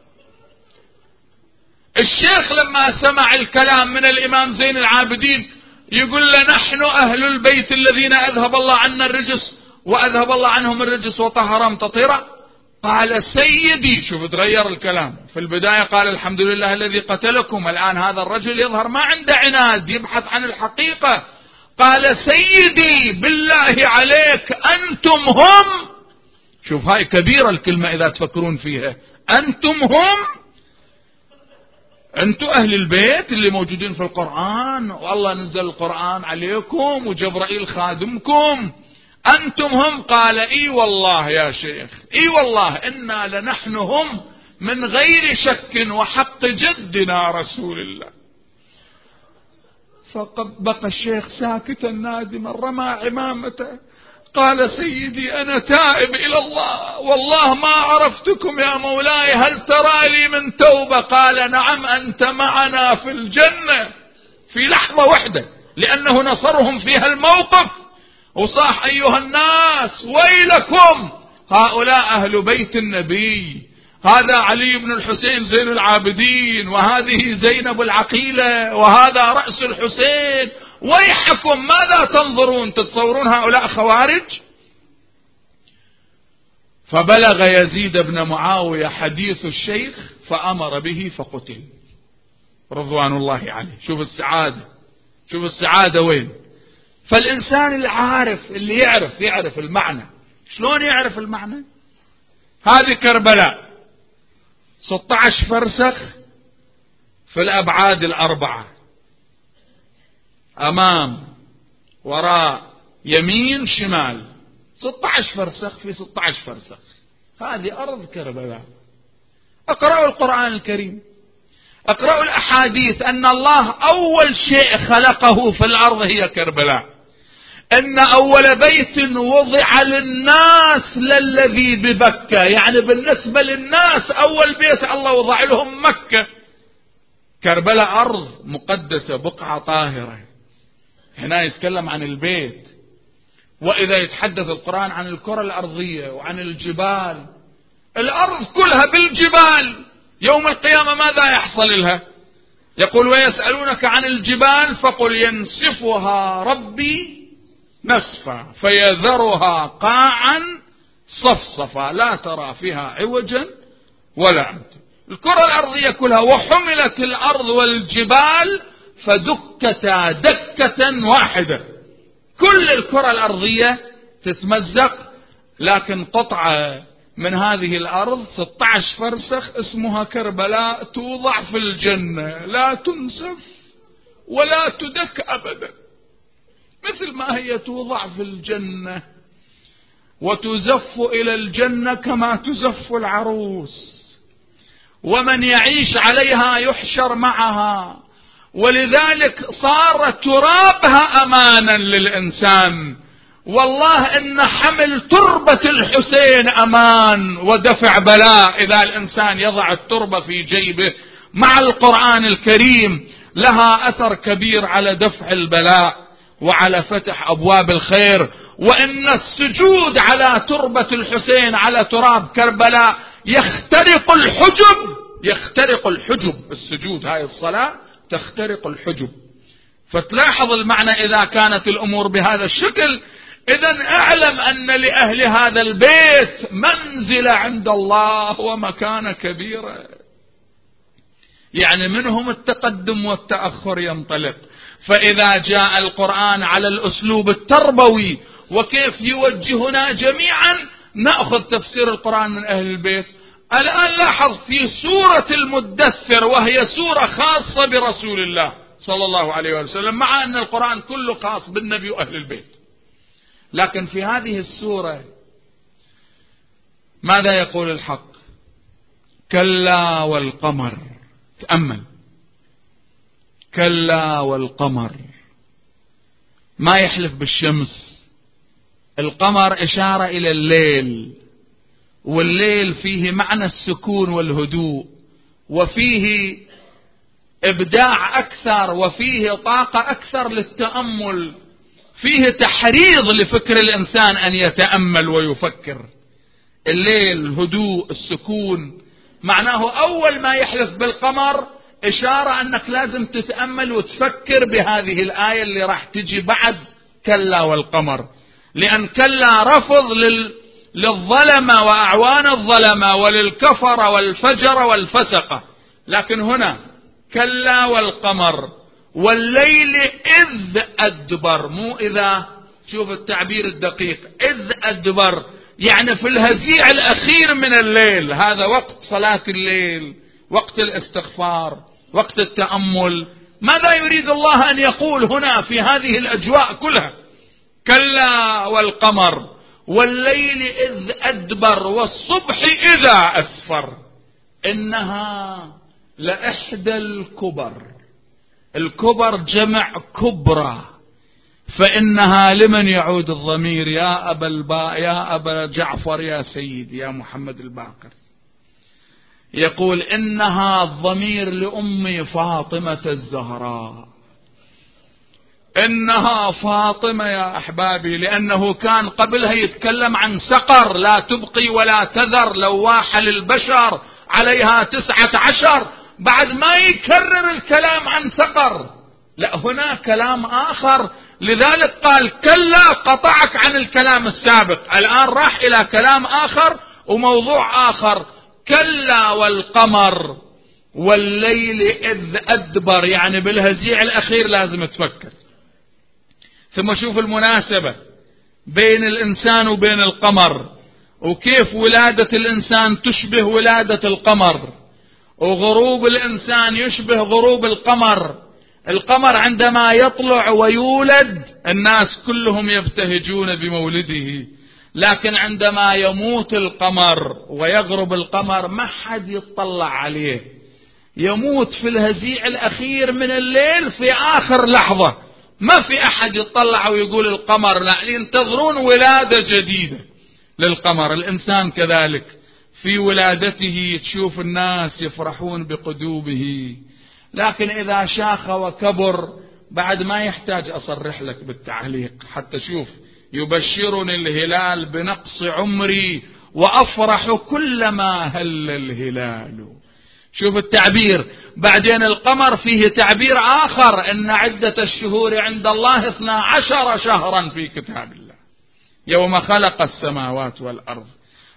الشيخ لما سمع الكلام من الإمام زين العابدين يقول له: نحن أهل البيت الذين أذهب الله عنا الرجس وأذهب الله عنهم الرجس وطهرهم تطهيرا. قال: سيدي، شوف تغير الكلام. في البداية قال: الحمد لله الذي قتلكم. الآن هذا الرجل يظهر ما عنده عناد، يبحث عن الحقيقة. قال: سيدي بالله عليك أنتم هم. شوف هاي كبيرة الكلمة إذا تفكرون فيها. أنتم هم، أنتم أهل البيت اللي موجودين في القرآن، والله نزل القرآن عليكم وجبرائيل خادمكم، أنتم هم. قال: إي والله يا شيخ، إي والله إنا لنحن هم من غير شك وحق جدنا رسول الله. فقد بقى الشيخ ساكتا نادما، رمى عمامته، قال: سيدي أنا تائب إلى الله، والله ما عرفتكم يا مولاي، هل ترى لي من توبة؟ قال: نعم أنت معنا في الجنة. في لحظة واحدة، لأنه نصرهم فيها الموقف وصاح: أيها الناس ويلكم، هؤلاء أهل بيت النبي، هذا علي بن الحسين زين العابدين، وهذه زينب العقيلة، وهذا رأس الحسين، ويحكم ماذا تنظرون؟ تتصورون هؤلاء خوارج؟ فبلغ يزيد بن معاوية حديث الشيخ فأمر به فقتل رضوان الله عليه. شوف السعادة وين. فالإنسان العارف اللي يعرف المعنى. شلون يعرف المعنى؟ هذه كربلاء 16 فرسخ في الأبعاد ال4، أمام وراء يمين شمال، 16 فرسخ في 16 فرسخ. هذه أرض كربلاء. اقرأوا القرآن الكريم، اقرأوا الأحاديث أن الله أول شيء خلقه في الأرض هي كربلاء. إن أول بيت وضع للناس للذي ببكة، يعني بالنسبة للناس أول بيت الله وضع لهم مكة. كربلاء أرض مقدسة، بقعة طاهرة. هنا يتكلم عن البيت. وإذا يتحدث القرآن عن الكرة الأرضية وعن الجبال، الأرض كلها بالجبال. يوم القيامة ماذا يحصل لها؟ يقول: ويسألونك عن الجبال فقل ينسفها ربي نسفا فيذرها قاعا صفصفا لا ترى فيها عوجا ولا أمتا. الكرة الأرضية كلها، وحملت الأرض والجبال فدكتا دكة واحدة، كل الكرة الأرضية تتمزق، لكن قطعة من هذه الأرض 16 فرسخ اسمها كربلاء توضع في الجنة، لا تنسف ولا تدك أبدا، مثل ما هي توضع في الجنة وتزف إلى الجنة كما تزف العروس، ومن يعيش عليها يحشر معها، ولذلك صار ترابها أمانا للإنسان. والله إن حمل تربة الحسين أمان ودفع بلاء، إذا الإنسان يضع التربة في جيبه مع القرآن الكريم لها أثر كبير على دفع البلاء وعلى فتح أبواب الخير. وإن السجود على تربة الحسين على تراب كربلاء يخترق الحجب، يخترق الحجب، السجود هاي الصلاة تخترق الحجب. فتلاحظ المعنى إذا كانت الأمور بهذا الشكل، إذن أعلم أن لأهل هذا البيت منزلة عند الله ومكانة كبيرة، يعني منهم التقدم والتأخر ينطلق. فإذا جاء القرآن على الأسلوب التربوي وكيف يوجهنا جميعا، نأخذ تفسير القرآن من أهل البيت. الآن لاحظ في سورة المدثر، وهي سورة خاصة برسول الله صلى الله عليه وسلم، مع أن القرآن كله خاص بالنبي وأهل البيت، لكن في هذه السورة ماذا يقول الحق؟ كلا والقمر. تأمل، كلا والقمر، ما يحلف بالشمس. القمر إشارة إلى الليل، والليل فيه معنى السكون والهدوء، وفيه إبداع أكثر، وفيه طاقة أكثر للتأمل، فيه تحريض لفكر الإنسان أن يتأمل ويفكر. الليل، الهدوء، السكون، معناه أول ما يحلف بالقمر إشارة أنك لازم تتأمل وتفكر بهذه الآية اللي راح تجي بعد كلا والقمر، لأن كلا رفض للظلمة وأعوان الظلمة وللكفر والفجر والفسقة، لكن هنا كلا والقمر والليل إذ أدبر، مو إذا، شوف التعبير الدقيق، إذ أدبر، يعني في الهزيع الأخير من الليل، هذا وقت صلاة الليل، وقت الاستغفار، وقت التأمل. ماذا يريد الله أن يقول هنا في هذه الأجواء كلها؟ كلا والقمر والليل إذ أدبر والصبح إذا أسفر إنها لإحدى الكبر. الكبر جمع كبرى، فإنها لمن يعود الضمير؟ يا أبا جعفر، يا سيد، يا محمد الباقر. يقول إنها الضمير لأم فاطمة الزهراء، إنها فاطمة يا أحبابي، لأنه كان قبلها يتكلم عن سقر لا تبقي ولا تذر لواحة للبشر عليها 19، بعد ما يكرر الكلام عن سقر، لا هنا كلام آخر، لذلك قال كلا، قطعك عن الكلام السابق، الآن راح إلى كلام آخر وموضوع آخر. كلا والقمر والليل إذ أدبر، يعني بالهزيع الأخير لازم تفكر. ثم شوف المناسبة بين الإنسان وبين القمر، وكيف ولادة الإنسان تشبه ولادة القمر، وغروب الإنسان يشبه غروب القمر. القمر عندما يطلع ويولد الناس كلهم يبتهجون بمولده، لكن عندما يموت القمر ويغرب القمر ما حد يطلع عليه، يموت في الهزيع الأخير من الليل في آخر لحظة، ما في أحد يطلع ويقول القمر، لا، ينتظرون ولادة جديدة للقمر. الإنسان كذلك في ولادته تشوف الناس يفرحون بقدومه، لكن إذا شاخ وكبر بعد ما يحتاج أصرح لك بالتعليق حتى شوف، يبشرني الهلال بنقص عمري وأفرح كلما هل الهلال. شوف التعبير. بعدين القمر فيه تعبير آخر، إن عدة الشهور عند الله 12 شهرا في كتاب الله يوم خلق السماوات والأرض.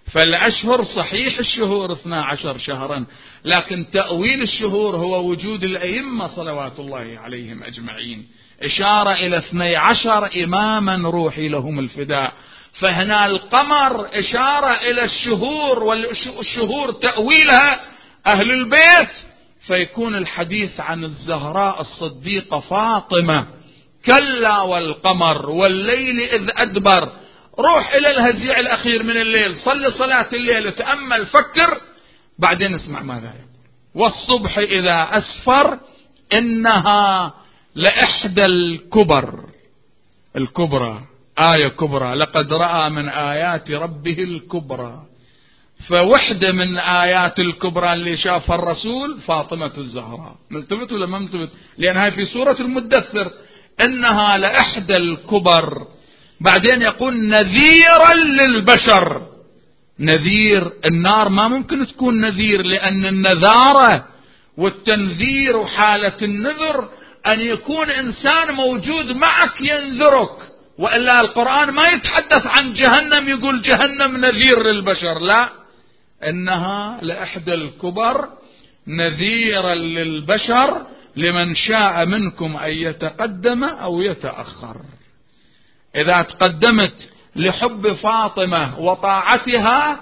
فالأشهر صحيح الشهور 12 شهرا، لكن تأويل الشهور هو وجود الأئمة صلوات الله عليهم أجمعين، إشارة إلى 12 إماما روحي لهم الفداء. فهنا القمر إشارة إلى الشهور، والشهور تأويلها أهل البيت، فيكون الحديث عن الزهراء الصديقة فاطمة. كلا والقمر والليل إذ أدبر، روح إلى الهزيع الأخير من الليل، صل صلاة الليل، تأمل، فكر، بعدين اسمع ماذا يقول. والصبح إذا أسفر إنها لإحدى الكبر، الكبرى آية كبرى، لقد رأى من آيات ربه الكبرى. فوحدة من آيات الكبرى اللي شافها الرسول فاطمة الزهراء. ملتفت ولا ما ملتفت؟ لأنها في سورة المدثر، إنها لإحدى الكبر. بعدين يقول نذيرا للبشر. نذير، النار ما ممكن تكون نذير، لأن النذارة والتنذير وحالة النذر أن يكون إنسان موجود معك ينذرك، وإلا القرآن ما يتحدث عن جهنم يقول جهنم نذير للبشر، لا، إنها لإحدى الكبر نذيرا للبشر لمن شاء منكم أن يتقدم أو يتأخر. إذا تقدمت لحب فاطمة وطاعتها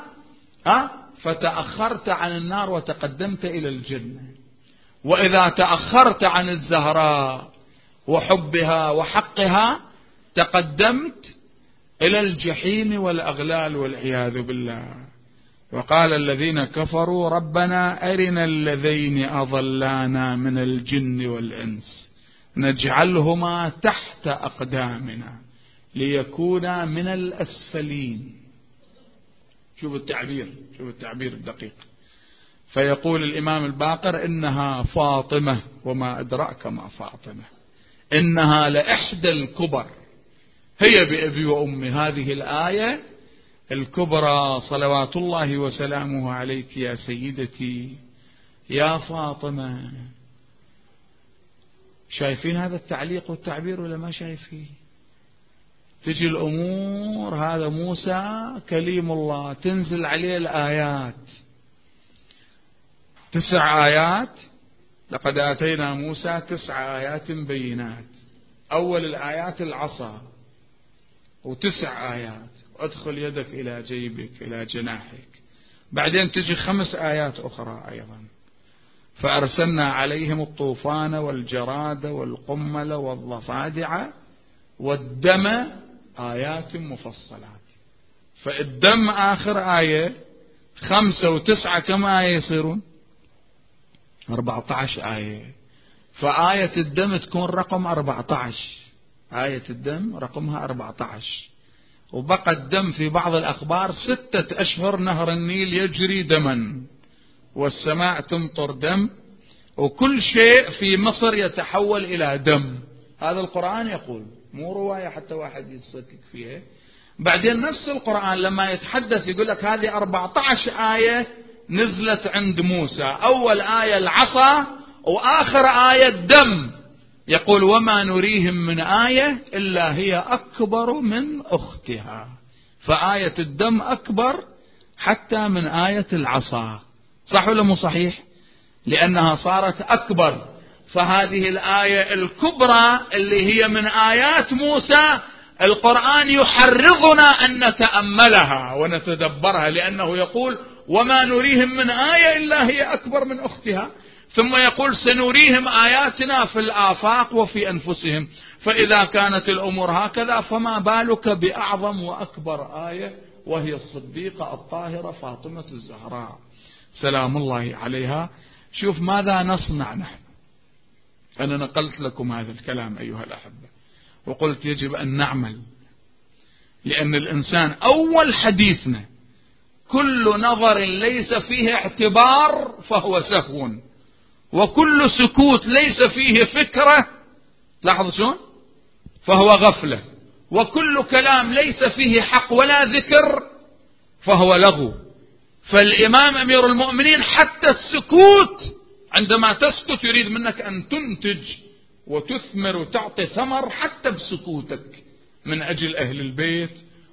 فتأخرت عن النار وتقدمت إلى الجنة، وإذا تأخرت عن الزهراء وحبها وحقها تقدمت إلى الجحيم والأغلال والعياذ بالله. وقال الذين كفروا ربنا أرنا الذين أضلانا من الجن والإنس نجعلهما تحت أقدامنا ليكونا من الأسفلين. شوف التعبير، شوف التعبير الدقيق. فيقول الإمام الباقر إنها فاطمة وما أدراك ما فاطمة، إنها لإحدى الكبر، هي بأبي وأمي. هذه الآية الكبرى صلوات الله وسلامه عليك يا سيدتي يا فاطمة. شايفين هذا التعليق والتعبير ولا ما شايفين؟ تجي الأمور، هذا موسى كليم الله، تنزل عليه الآيات، 9 آيات، لقد آتينا موسى 9 آيات بينات. أول الآيات العصا، و9 آيات، وادخل يدك إلى جيبك إلى جناحك. بعدين تجي 5 آيات أخرى أيضا، فأرسلنا عليهم الطوفان والجراد والقمل والضفادع والدم آيات مفصلات. فالدم آخر آية، 5 و9 كم آية يصيرون؟ 14 آية. فآية الدم تكون رقم 14، آية الدم رقمها 14. وبقى الدم في بعض الأخبار 6 أشهر نهر النيل يجري دما، والسماء تمطر دم، وكل شيء في مصر يتحول إلى دم. هذا القرآن يقول، مو رواية حتى واحد يتسكك فيها. بعدين نفس القرآن لما يتحدث يقول لك هذه 14 آية نزلت عند موسى، أول آية العصا وآخر آية الدم. يقول وما نريهم من آية إلا هي أكبر من أختها. فآية الدم أكبر حتى من آية العصا، صح ولا مو صحيح؟ لأنها صارت أكبر. فهذه الآية الكبرى اللي هي من آيات موسى القرآن يحرضنا أن نتأملها ونتدبرها، لأنه يقول وما نريهم من آية إلا هي أكبر من أختها، ثم يقول سنريهم آياتنا في الآفاق وفي أنفسهم. فإذا كانت الأمور هكذا فما بالك بأعظم وأكبر آية، وهي الصديقة الطاهرة فاطمة الزهراء سلام الله عليها. شوف ماذا نصنع نحن. أنا نقلت لكم هذا الكلام أيها الأحبة، وقلت يجب أن نعمل، لأن الإنسان أول حديثنا كل نظر ليس فيه اعتبار فهو سهو، وكل سكوت ليس فيه فكرة، لاحظوا شون، فهو غفلة، وكل كلام ليس فيه حق ولا ذكر فهو لغو. فالإمام أمير المؤمنين حتى السكوت عندما تسكت يريد منك أن تنتج وتثمر وتعطي ثمر حتى بسكوتك من أجل أهل البيت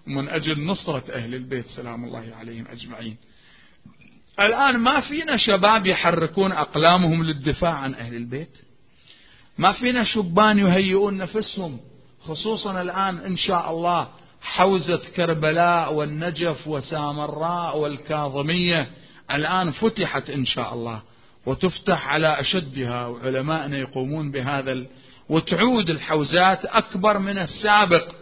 ومن أجل نصرة أهل البيت سلام الله عليهم أجمعين. الآن ما فينا شباب يحركون أقلامهم للدفاع عن أهل البيت، ما فينا شبان يهيئون نفسهم، خصوصا الآن إن شاء الله حوزة كربلاء والنجف وسامراء والكاظمية الآن فتحت إن شاء الله وتفتح على أشدها، وعلماءنا يقومون بهذا وتعود الحوزات أكبر من السابق.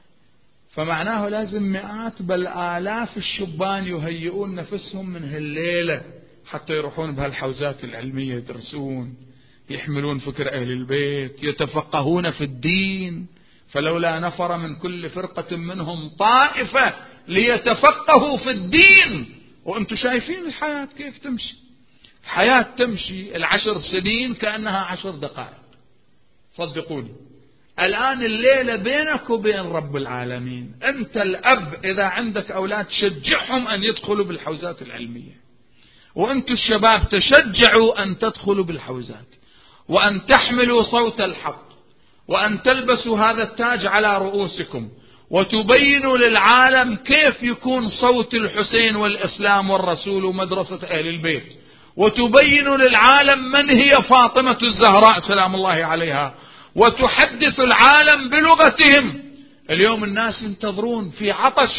فمعناه لازم مئات بل آلاف الشبان يهيئون نفسهم من هالليلة حتى يروحون بهالحوزات العلمية، يدرسون، يحملون فكر أهل البيت، يتفقهون في الدين. فلولا نفر من كل فرقة منهم طائفة ليتفقهوا في الدين. وأنتم شايفين الحياة كيف تمشي، الحياة تمشي 10 سنين كأنها 10 دقائق، صدقوني. الآن الليلة بينك وبين رب العالمين. أنت الأب إذا عندك أولاد شجعهم أن يدخلوا بالحوزات العلمية، وأنتم الشباب تشجعوا أن تدخلوا بالحوزات، وأن تحملوا صوت الحق، وأن تلبسوا هذا التاج على رؤوسكم، وتبينوا للعالم كيف يكون صوت الحسين والإسلام والرسول ومدرسة أهل البيت، وتبينوا للعالم من هي فاطمة الزهراء سلام الله عليها، وتحدث العالم بلغتهم. اليوم الناس ينتظرون في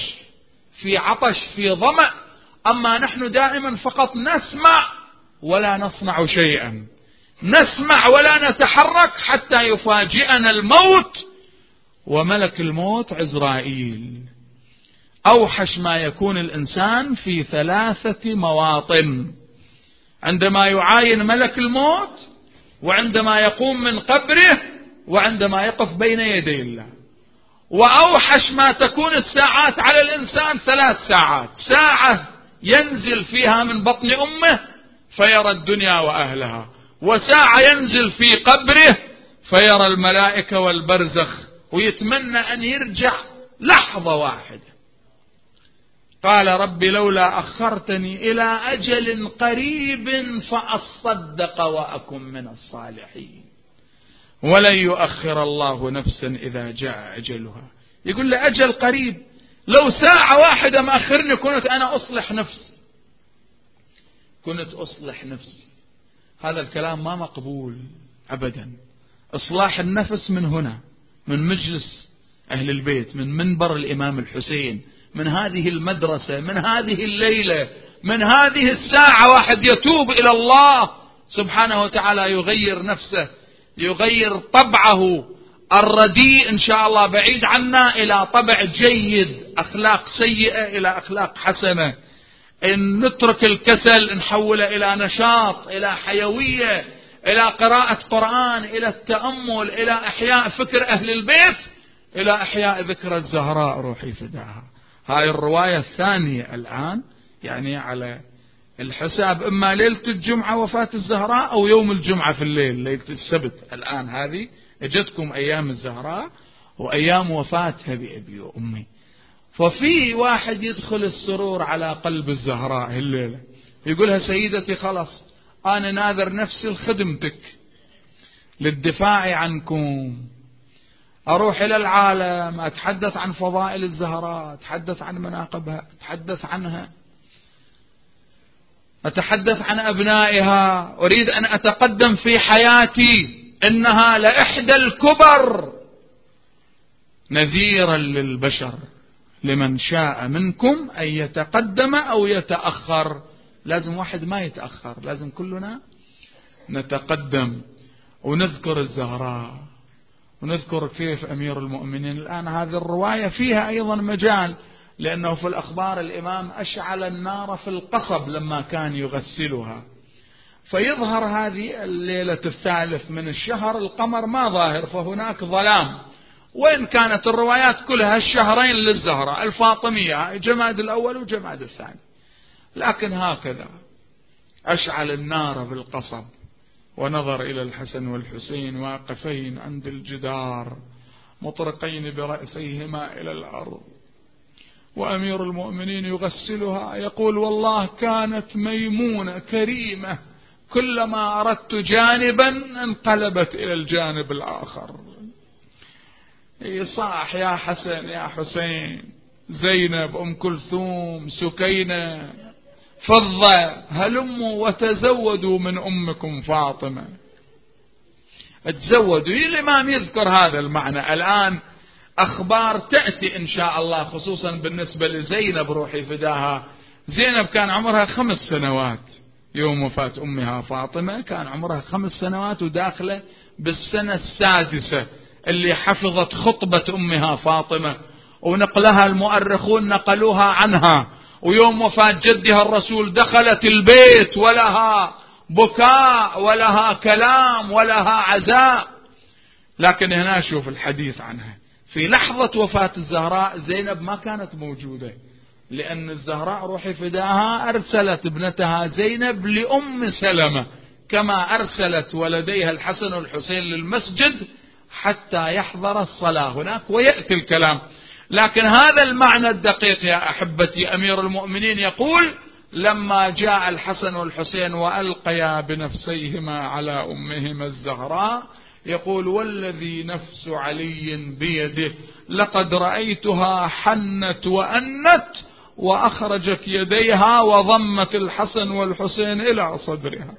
عطش في ظمأ، أما نحن دائما فقط نسمع ولا نصنع شيئا، نسمع ولا نتحرك حتى يفاجئنا الموت، وملك الموت عزرائيل. أوحش ما يكون الإنسان في 3 مواطن: عندما يعاين ملك الموت، وعندما يقوم من قبره، وعندما يقف بين يدي الله. وأوحش ما تكون الساعات على الإنسان 3 ساعات: ساعة ينزل فيها من بطن أمه فيرى الدنيا وأهلها، وساعة ينزل في قبره فيرى الملائكة والبرزخ، ويتمنى أن يرجع لحظة واحدة. قال رب لولا أخرتني إلى أجل قريب فأصدق وأكن من الصالحين. ولن يؤخر الله نفسا إذا جاء أجلها. يقول له أجل قريب، لو ساعة واحدة ما أخرني كنت أنا أصلح نفسي. هذا الكلام ما مقبول أبدا. إصلاح النفس من هنا، من مجلس أهل البيت، من منبر الإمام الحسين، من هذه المدرسة، من هذه الليلة، من هذه الساعة. واحد يتوب إلى الله سبحانه وتعالى، يغير نفسه، يغير طبعه الرديء إن شاء الله بعيد عنا إلى طبع جيد، أخلاق سيئة إلى أخلاق حسنة. إن نترك الكسل نحوله إلى نشاط، إلى حيوية، إلى قراءة قرآن، إلى التأمل، إلى إحياء فكر أهل البيت، إلى إحياء ذكرى الزهراء روحي فداها. هاي الرواية الثانية الآن، يعني على الحساب إما ليلة الجمعة وفاة الزهراء أو يوم الجمعة في الليل، ليلة السبت. الآن هذه اجتكم أيام الزهراء وأيام وفاتها بأبي وأمي. ففي واحد يدخل السرور على قلب الزهراء الليلة، يقولها سيدتي خلاص أنا ناذر نفسي لخدمتك، للدفاع عنكم، أروح إلى العالم أتحدث عن فضائل الزهراء، أتحدث عن مناقبها، أتحدث عنها، أتحدث عن أبنائها، أريد أن أتقدم في حياتي. إنها لإحدى الكبر نذيرا للبشر، لمن شاء منكم أن يتقدم أو يتأخر. لازم واحد ما يتأخر، لازم كلنا نتقدم ونذكر الزهراء، ونذكر كيف أمير المؤمنين. الآن هذه الرواية فيها أيضا مجال، لأنه في الأخبار الإمام أشعل النار في القصب لما كان يغسلها، فيظهر هذه الليلة 3 من الشهر القمر ما ظاهر، فهناك ظلام. وإن كانت الروايات كلها الشهرين للزهرة الفاطمية، جماد الأول وجماد الثاني، لكن هكذا أشعل النار بالقصب، ونظر إلى الحسن والحسين واقفين عند الجدار مطرقين برأسيهما إلى الأرض، وأمير المؤمنين يغسلها، يقول والله كانت ميمونة كريمة، كلما أردت جانبا انقلبت إلى الجانب الآخر. يصاح يا حسن يا حسين، زينب، أم كلثوم، سكينة، فضة، هلموا وتزودوا من أمكم فاطمة. تزودوا. الإمام يذكر هذا المعنى. الآن أخبار تأتي إن شاء الله، خصوصا بالنسبة لزينب روحي فداها. زينب كان عمرها 5 سنوات يوم وفاة أمها فاطمة، كان عمرها 5 سنوات وداخلة بالسنة السادسة اللي حفظت خطبة أمها فاطمة، ونقلها المؤرخون نقلوها عنها. ويوم وفاة جدها الرسول دخلت البيت ولها بكاء ولها كلام ولها عزاء. لكن هنا شوف الحديث عنها. في لحظة وفاة الزهراء زينب ما كانت موجودة، لأن الزهراء روحي فداها أرسلت ابنتها زينب لأم سلمة، كما أرسلت ولديها الحسن والحسين للمسجد حتى يحضر الصلاة هناك ويأتي الكلام. لكن هذا المعنى الدقيق يا أحبتي، أمير المؤمنين يقول: لما جاء الحسن والحسين وألقيا بنفسيهما على أمهما الزهراء، يقول: والذي نفس علي بيده لقد رأيتها حنت وأنت وأخرجت يديها وضمت الحسن والحسين إلى صدرها.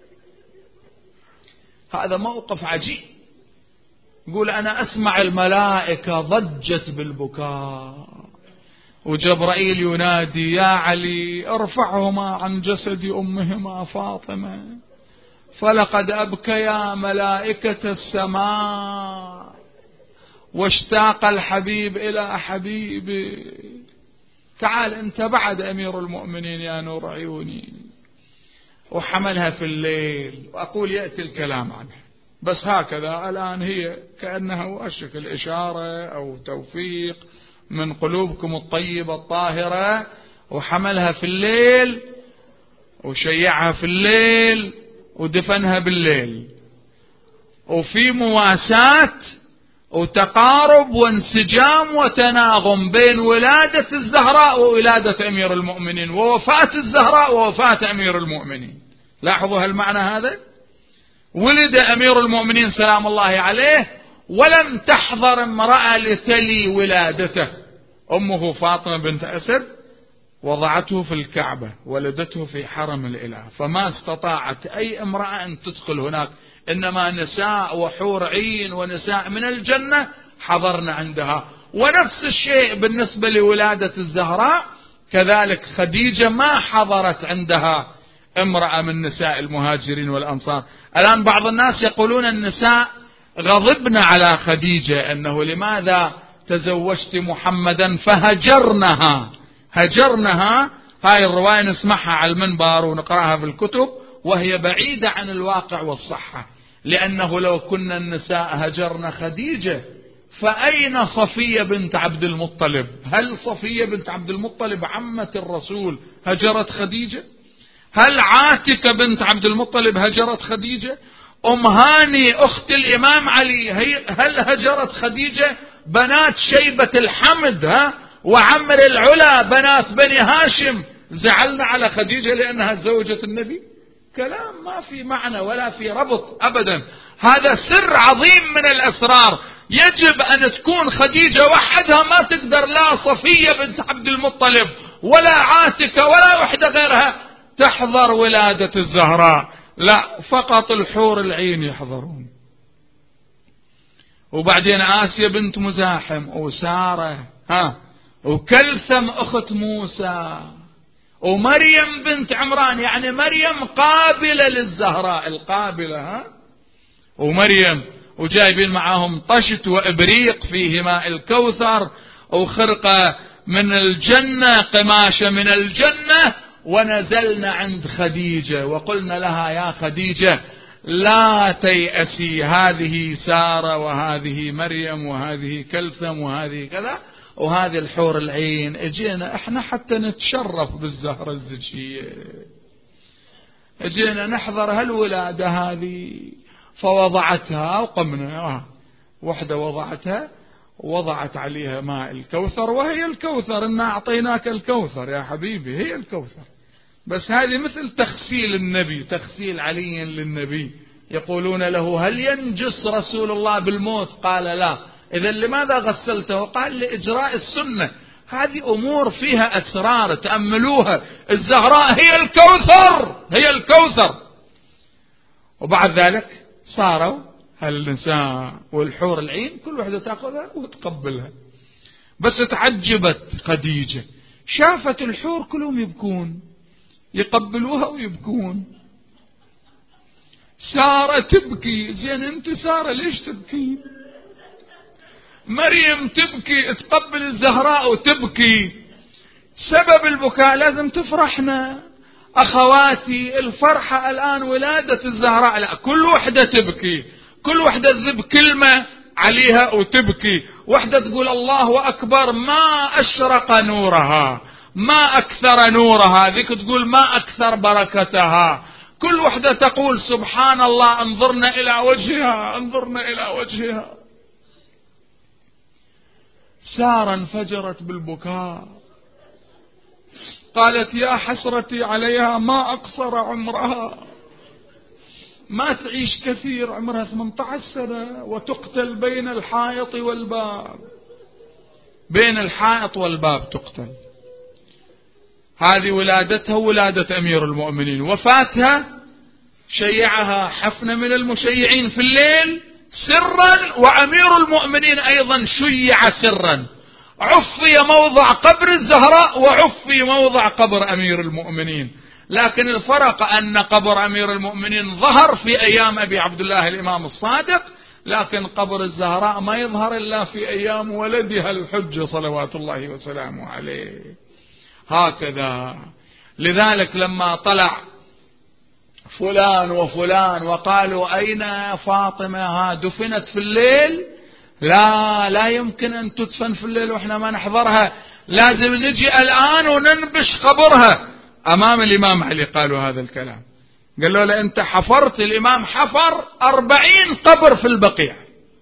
هذا موقف عجيب. يقول: أنا أسمع الملائكة ضجت بالبكاء، وجبرائيل ينادي: يا علي ارفعهما عن جسد أمهما فاطمة، فلقد أبكيا ملائكة السماء، واشتاق الحبيب إلى حبيبه. تعال أنت بعد أمير المؤمنين يا نور عيوني. وحملها في الليل، وأقول يأتي الكلام عنها، بس هكذا الآن هي كأنها وأشكل إشارة أو توفيق من قلوبكم الطيبة الطاهرة. وحملها في الليل وشيعها في الليل ودفنها بالليل، وفي مواساة وتقارب وانسجام وتناغم بين ولادة الزهراء وولادة أمير المؤمنين، ووفاة الزهراء ووفاة أمير المؤمنين. لاحظوا هالمعنى هذا. ولد أمير المؤمنين سلام الله عليه ولم تحضر امرأة لتلي ولادته. أمه فاطمة بنت أسد وضعته في الكعبة، ولدته في حرم الإله، فما استطاعت أي امرأة أن تدخل هناك، إنما نساء وحور عين ونساء من الجنة حضرن عندها. ونفس الشيء بالنسبة لولادة الزهراء، كذلك خديجة ما حضرت عندها امرأة من نساء المهاجرين والأنصار. الآن بعض الناس يقولون النساء غضبن على خديجة، أنه لماذا تزوجت محمدا فهجرنها. هجرنها، هاي الرواية نسمعها على المنبر ونقرأها في الكتب وهي بعيدة عن الواقع والصحة، لأنه لو كنا النساء هجرن خديجة فأين صفية بنت عبد المطلب؟ هل صفية بنت عبد المطلب عمة الرسول هجرت خديجة؟ هل عاتكة بنت عبد المطلب هجرت خديجة؟ أم هاني أخت الإمام علي هل هجرت خديجة؟ بنات شيبة الحمد وعمر العلا بنات بني هاشم زعلنا على خديجة لأنها تزوجت النبي؟ كلام ما في معنى ولا في ربط أبدا. هذا سر عظيم من الأسرار. يجب أن تكون خديجة وحدها، ما تقدر لا صفية بنت عبد المطلب ولا عاتكة ولا وحدة غيرها تحضر ولادة الزهراء، لا، فقط الحور العين يحضرون. وبعدين آسيا بنت مزاحم وسارة وكلثم أخت موسى ومريم بنت عمران، يعني مريم قابلة للزهراء القابلة ومريم، وجايبين معهم طشت وإبريق فيه ماء الكوثر وخرقة من الجنة، قماشة من الجنة. ونزلنا عند خديجة وقلنا لها: يا خديجة لا تيأسي، هذه سارة وهذه مريم وهذه كلثم وهذه كذا وهذه الحور العين، اجينا احنا حتى نتشرف بالزهرة الزكية، اجينا نحضر هالولادة هذه. فوضعتها وقمنا، وحدة وضعتها ووضعت عليها ماء الكوثر، وهي الكوثر، إنا أعطيناك الكوثر يا حبيبي، هي الكوثر. بس هذه مثل تغسيل النبي، تغسيل علي للنبي. يقولون له: هل ينجس رسول الله بالموت؟ قال: لا. إذا لماذا غسلته؟ قال: لإجراء السنة. هذه أمور فيها أسرار تأملوها. الزهراء هي الكوثر، هي الكوثر. وبعد ذلك صاروا النساء والحور العين كل واحدة تأخذها وتقبلها. بس تعجبت خديجة، شافت الحور كلهم يبكون، يقبلوها ويبكون. سارة تبكي. زين انت سارة ليش تبكي؟ مريم تبكي، تقبل الزهراء وتبكي. سبب البكاء لازم تفرحنا أخواتي. الفرحة الآن ولادة الزهراء، لا، كل وحدة تبكي، كل وحدة تذب كلمة عليها وتبكي. وحدة تقول الله أكبر ما أشرق نورها، ما أكثر نورها. ذيك تقول ما أكثر بركتها. كل وحدة تقول سبحان الله، انظرنا إلى وجهها، انظرنا إلى وجهها. سارة انفجرت بالبكاء، قالت يا حسرتي عليها ما أقصر عمرها، ما تعيش كثير، عمرها 18 سنة وتقتل بين الحائط والباب، بين الحائط والباب تقتل. هذه ولادتها ولادة أمير المؤمنين. وفاتها شيعها حفنة من المشيعين في الليل سرا، وأمير المؤمنين أيضا شيع سرا. عفي موضع قبر الزهراء وعفي موضع قبر أمير المؤمنين. لكن الفرق أن قبر أمير المؤمنين ظهر في أيام أبي عبد الله الإمام الصادق، لكن قبر الزهراء ما يظهر إلا في أيام ولدها الحجة صلوات الله وسلامه عليه. هكذا. لذلك لما طلع فلان وفلان وقالوا أين فاطمة دفنت في الليل، لا يمكن أن تدفن في الليل وإحنا ما نحضرها، لازم نجي الآن وننبش قبرها أمام الإمام علي. قالوا هذا الكلام، قالوا له أنت حفرت، الإمام حفر 40 قبر في البقيع،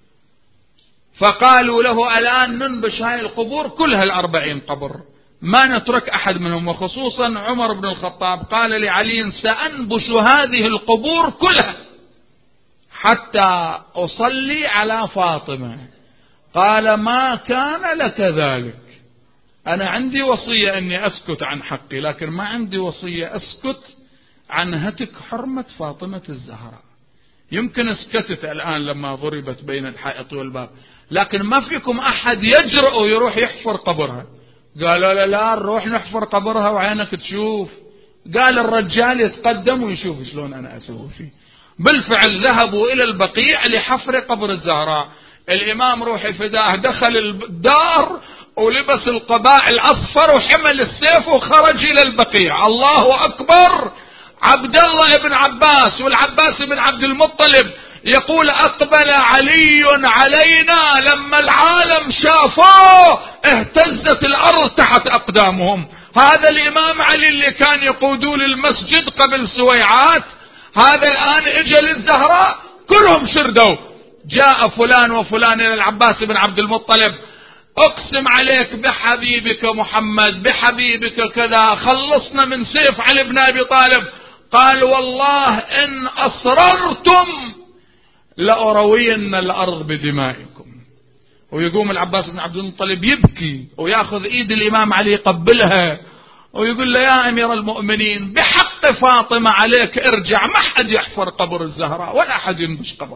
فقالوا له الآن ننبش هاي القبور كلها 40 قبر، ما نترك أحد منهم. وخصوصا عمر بن الخطاب قال لعلي سأنبش هذه القبور كلها حتى أصلي على فاطمة. قال ما كان لك ذلك، أنا عندي وصية أني أسكت عن حقي، لكن ما عندي وصية أسكت عن هتك حرمة فاطمة الزهراء. يمكن اسكتت الآن لما ضربت بين الحائط والباب، لكن ما فيكم أحد يجرؤ ويروح يحفر قبرها. قالوا لا نروح نحفر قبرها وعينك تشوف. قال الرجال يتقدم ويشوف شلون أنا أسوي فيه. بالفعل ذهبوا إلى البقيع لحفر قبر الزهراء. الإمام روحي فداه دخل الدار ولبس القباء الأصفر وحمل السيف وخرج إلى البقيع. الله أكبر. عبد الله بن عباس والعباس بن عبد المطلب يقول أقبل علي علينا لما العالم شافوه اهتزت الأرض تحت أقدامهم. هذا الإمام علي اللي كان يقودون المسجد قبل سويعات، هذا الآن اجى للزهراء كلهم شردوا. جاء فلان وفلان إلى العباس بن عبد المطلب، اقسم عليك بحبيبك محمد، بحبيبك كذا، خلصنا من سيف علي بن أبي طالب. قال والله إن أصررتم لأروين الأرض بدمائكم. ويقوم العباس بن عبد المطلب يبكي ويأخذ إيد الإمام علي يقبلها ويقول له يا أمير المؤمنين بحق فاطمة عليك ارجع، ما حد يحفر قبر الزهراء ولا أحد ينبش قبر.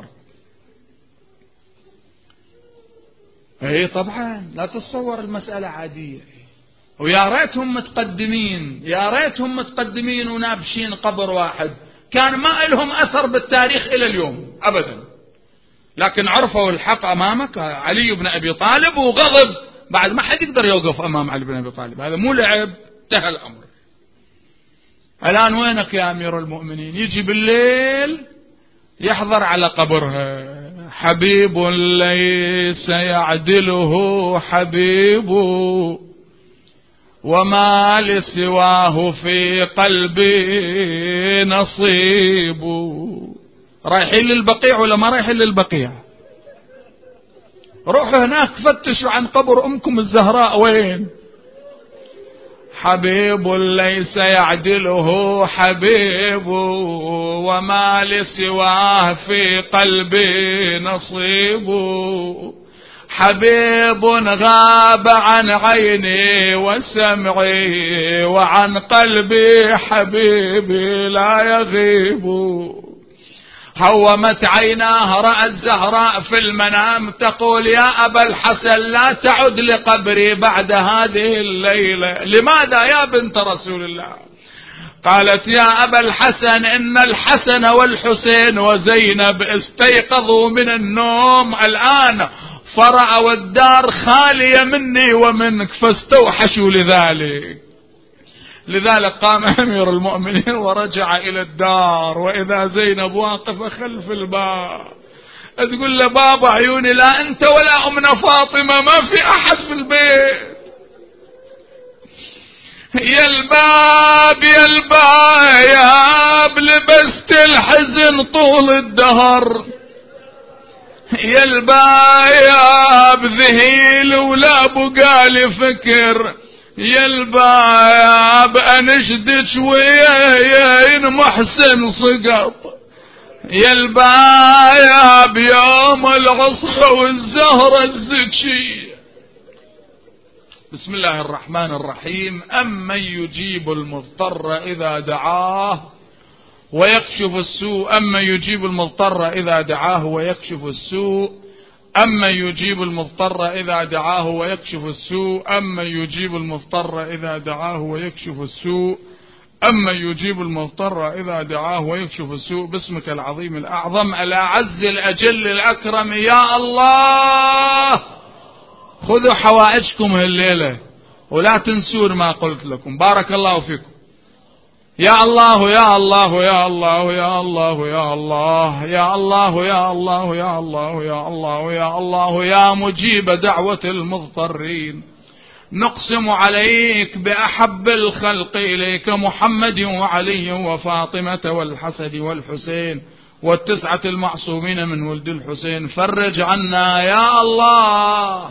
اي طبعا لا تتصور المسألة عادية. ويا ريتهم متقدمين، يا ريتهم متقدمين ونابشين قبر واحد، كان ما لهم أثر بالتاريخ إلى اليوم أبدا. لكن عرفوا الحق أمامك علي بن أبي طالب وغضب، بعد ما حد يقدر يوقف أمام علي بن أبي طالب، هذا مو لعب، انتهى الأمر. الآن وينك يا أمير المؤمنين؟ يجي بالليل يحضر على قبرها. حبيب ليس يعدله حبيب وما لسواه في قلبي نصيب. رايحين للبقيع ولا ما رايحين للبقيع؟ روحوا هناك فتشوا عن قبر أمكم الزهراء وين. حبيب ليس يعدله حبيب وما لسواه في قلبي نصيب. حبيب غاب عن عيني وسمعي وعن قلبي حبيبي لا يغيب. هومت عيناه رأى الزهراء في المنام تقول يا أبا الحسن لا تعد لقبري بعد هذه الليلة. لماذا يا بنت رسول الله؟ قالت يا أبا الحسن إن الحسن والحسين وزينب استيقظوا من النوم الآن فرأوا الدار خالية مني ومنك فاستوحشوا لذلك قام أمير المؤمنين ورجع إلى الدار وإذا زينب واقفة خلف الباب تقول له بابا عيوني لا أنت ولا أمنا فاطمة ما في أحد في البيت. يا الباب يا الباب لبست الحزن طول الدهر. يا الباب ذهيل ولا بقالي فكر. يا الباب انشدك ويا محسن سقط. يا الباب يوم العصر والزهرة الزكية. بسم الله الرحمن الرحيم. أمن يجيب المضطر إذا دعاه ويكشف السوء. أمن يجيب المضطر إذا دعاه ويكشف السوء. أمن يجيب المضطر إذا دعاه ويكشف السوء. أمن يجيب المضطر إذا دعاه ويكشف السوء. أمن يجيب المضطر إذا دعاه ويكشف السوء. باسمك العظيم الأعظم الأعز الأجل الأكرم يا الله خذوا حوائجكم الليلة ولا تنسون ما قلت لكم. بارك الله فيكم. يا الله يا الله يا الله يا الله يا الله يا الله يا الله يا الله يا الله يا الله يا مجيب دعوة المضطرين. نقسم عليك بأحب الخلق إليك محمد وعلي وفاطمة والحسن والحسين والتسعة المعصومين من ولد الحسين. فرج عنا يا الله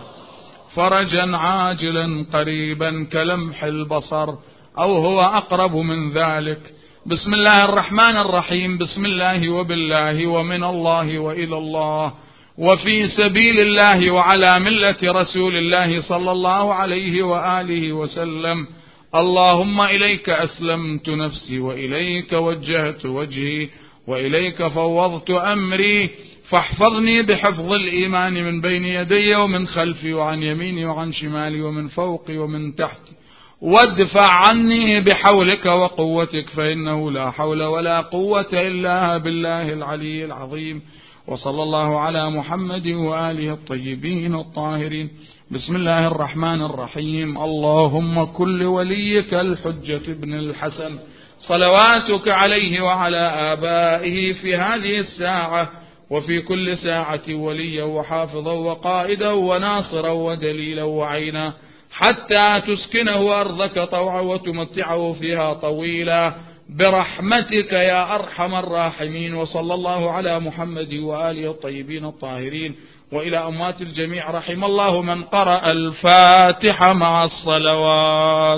فرجا عاجلا قريبا كلمح البصر أو هو أقرب من ذلك. بسم الله الرحمن الرحيم. بسم الله وبالله ومن الله وإلى الله وفي سبيل الله وعلى ملة رسول الله صلى الله عليه وآله وسلم. اللهم إليك أسلمت نفسي وإليك وجهت وجهي وإليك فوضت أمري فاحفظني بحفظ الإيمان من بين يدي ومن خلفي وعن يميني وعن شمالي ومن فوقي ومن تحتي وادفع عني بحولك وقوتك فإنه لا حول ولا قوة إلا بالله العلي العظيم. وصلى الله على محمد وآله الطيبين الطاهرين. بسم الله الرحمن الرحيم. اللهم كل وليك الحجة ابن الحسن صلواتك عليه وعلى آبائه في هذه الساعة وفي كل ساعة وليا وحافظا وقائدا وناصرا ودليلا وعينا حتى تسكنه أرضك طوعا وتمتعه فيها طويلا برحمتك يا أرحم الراحمين. وصلى الله على محمد وآله الطيبين الطاهرين. وإلى أموات الجميع رحم الله من قرأ الفاتحة مع الصلوات.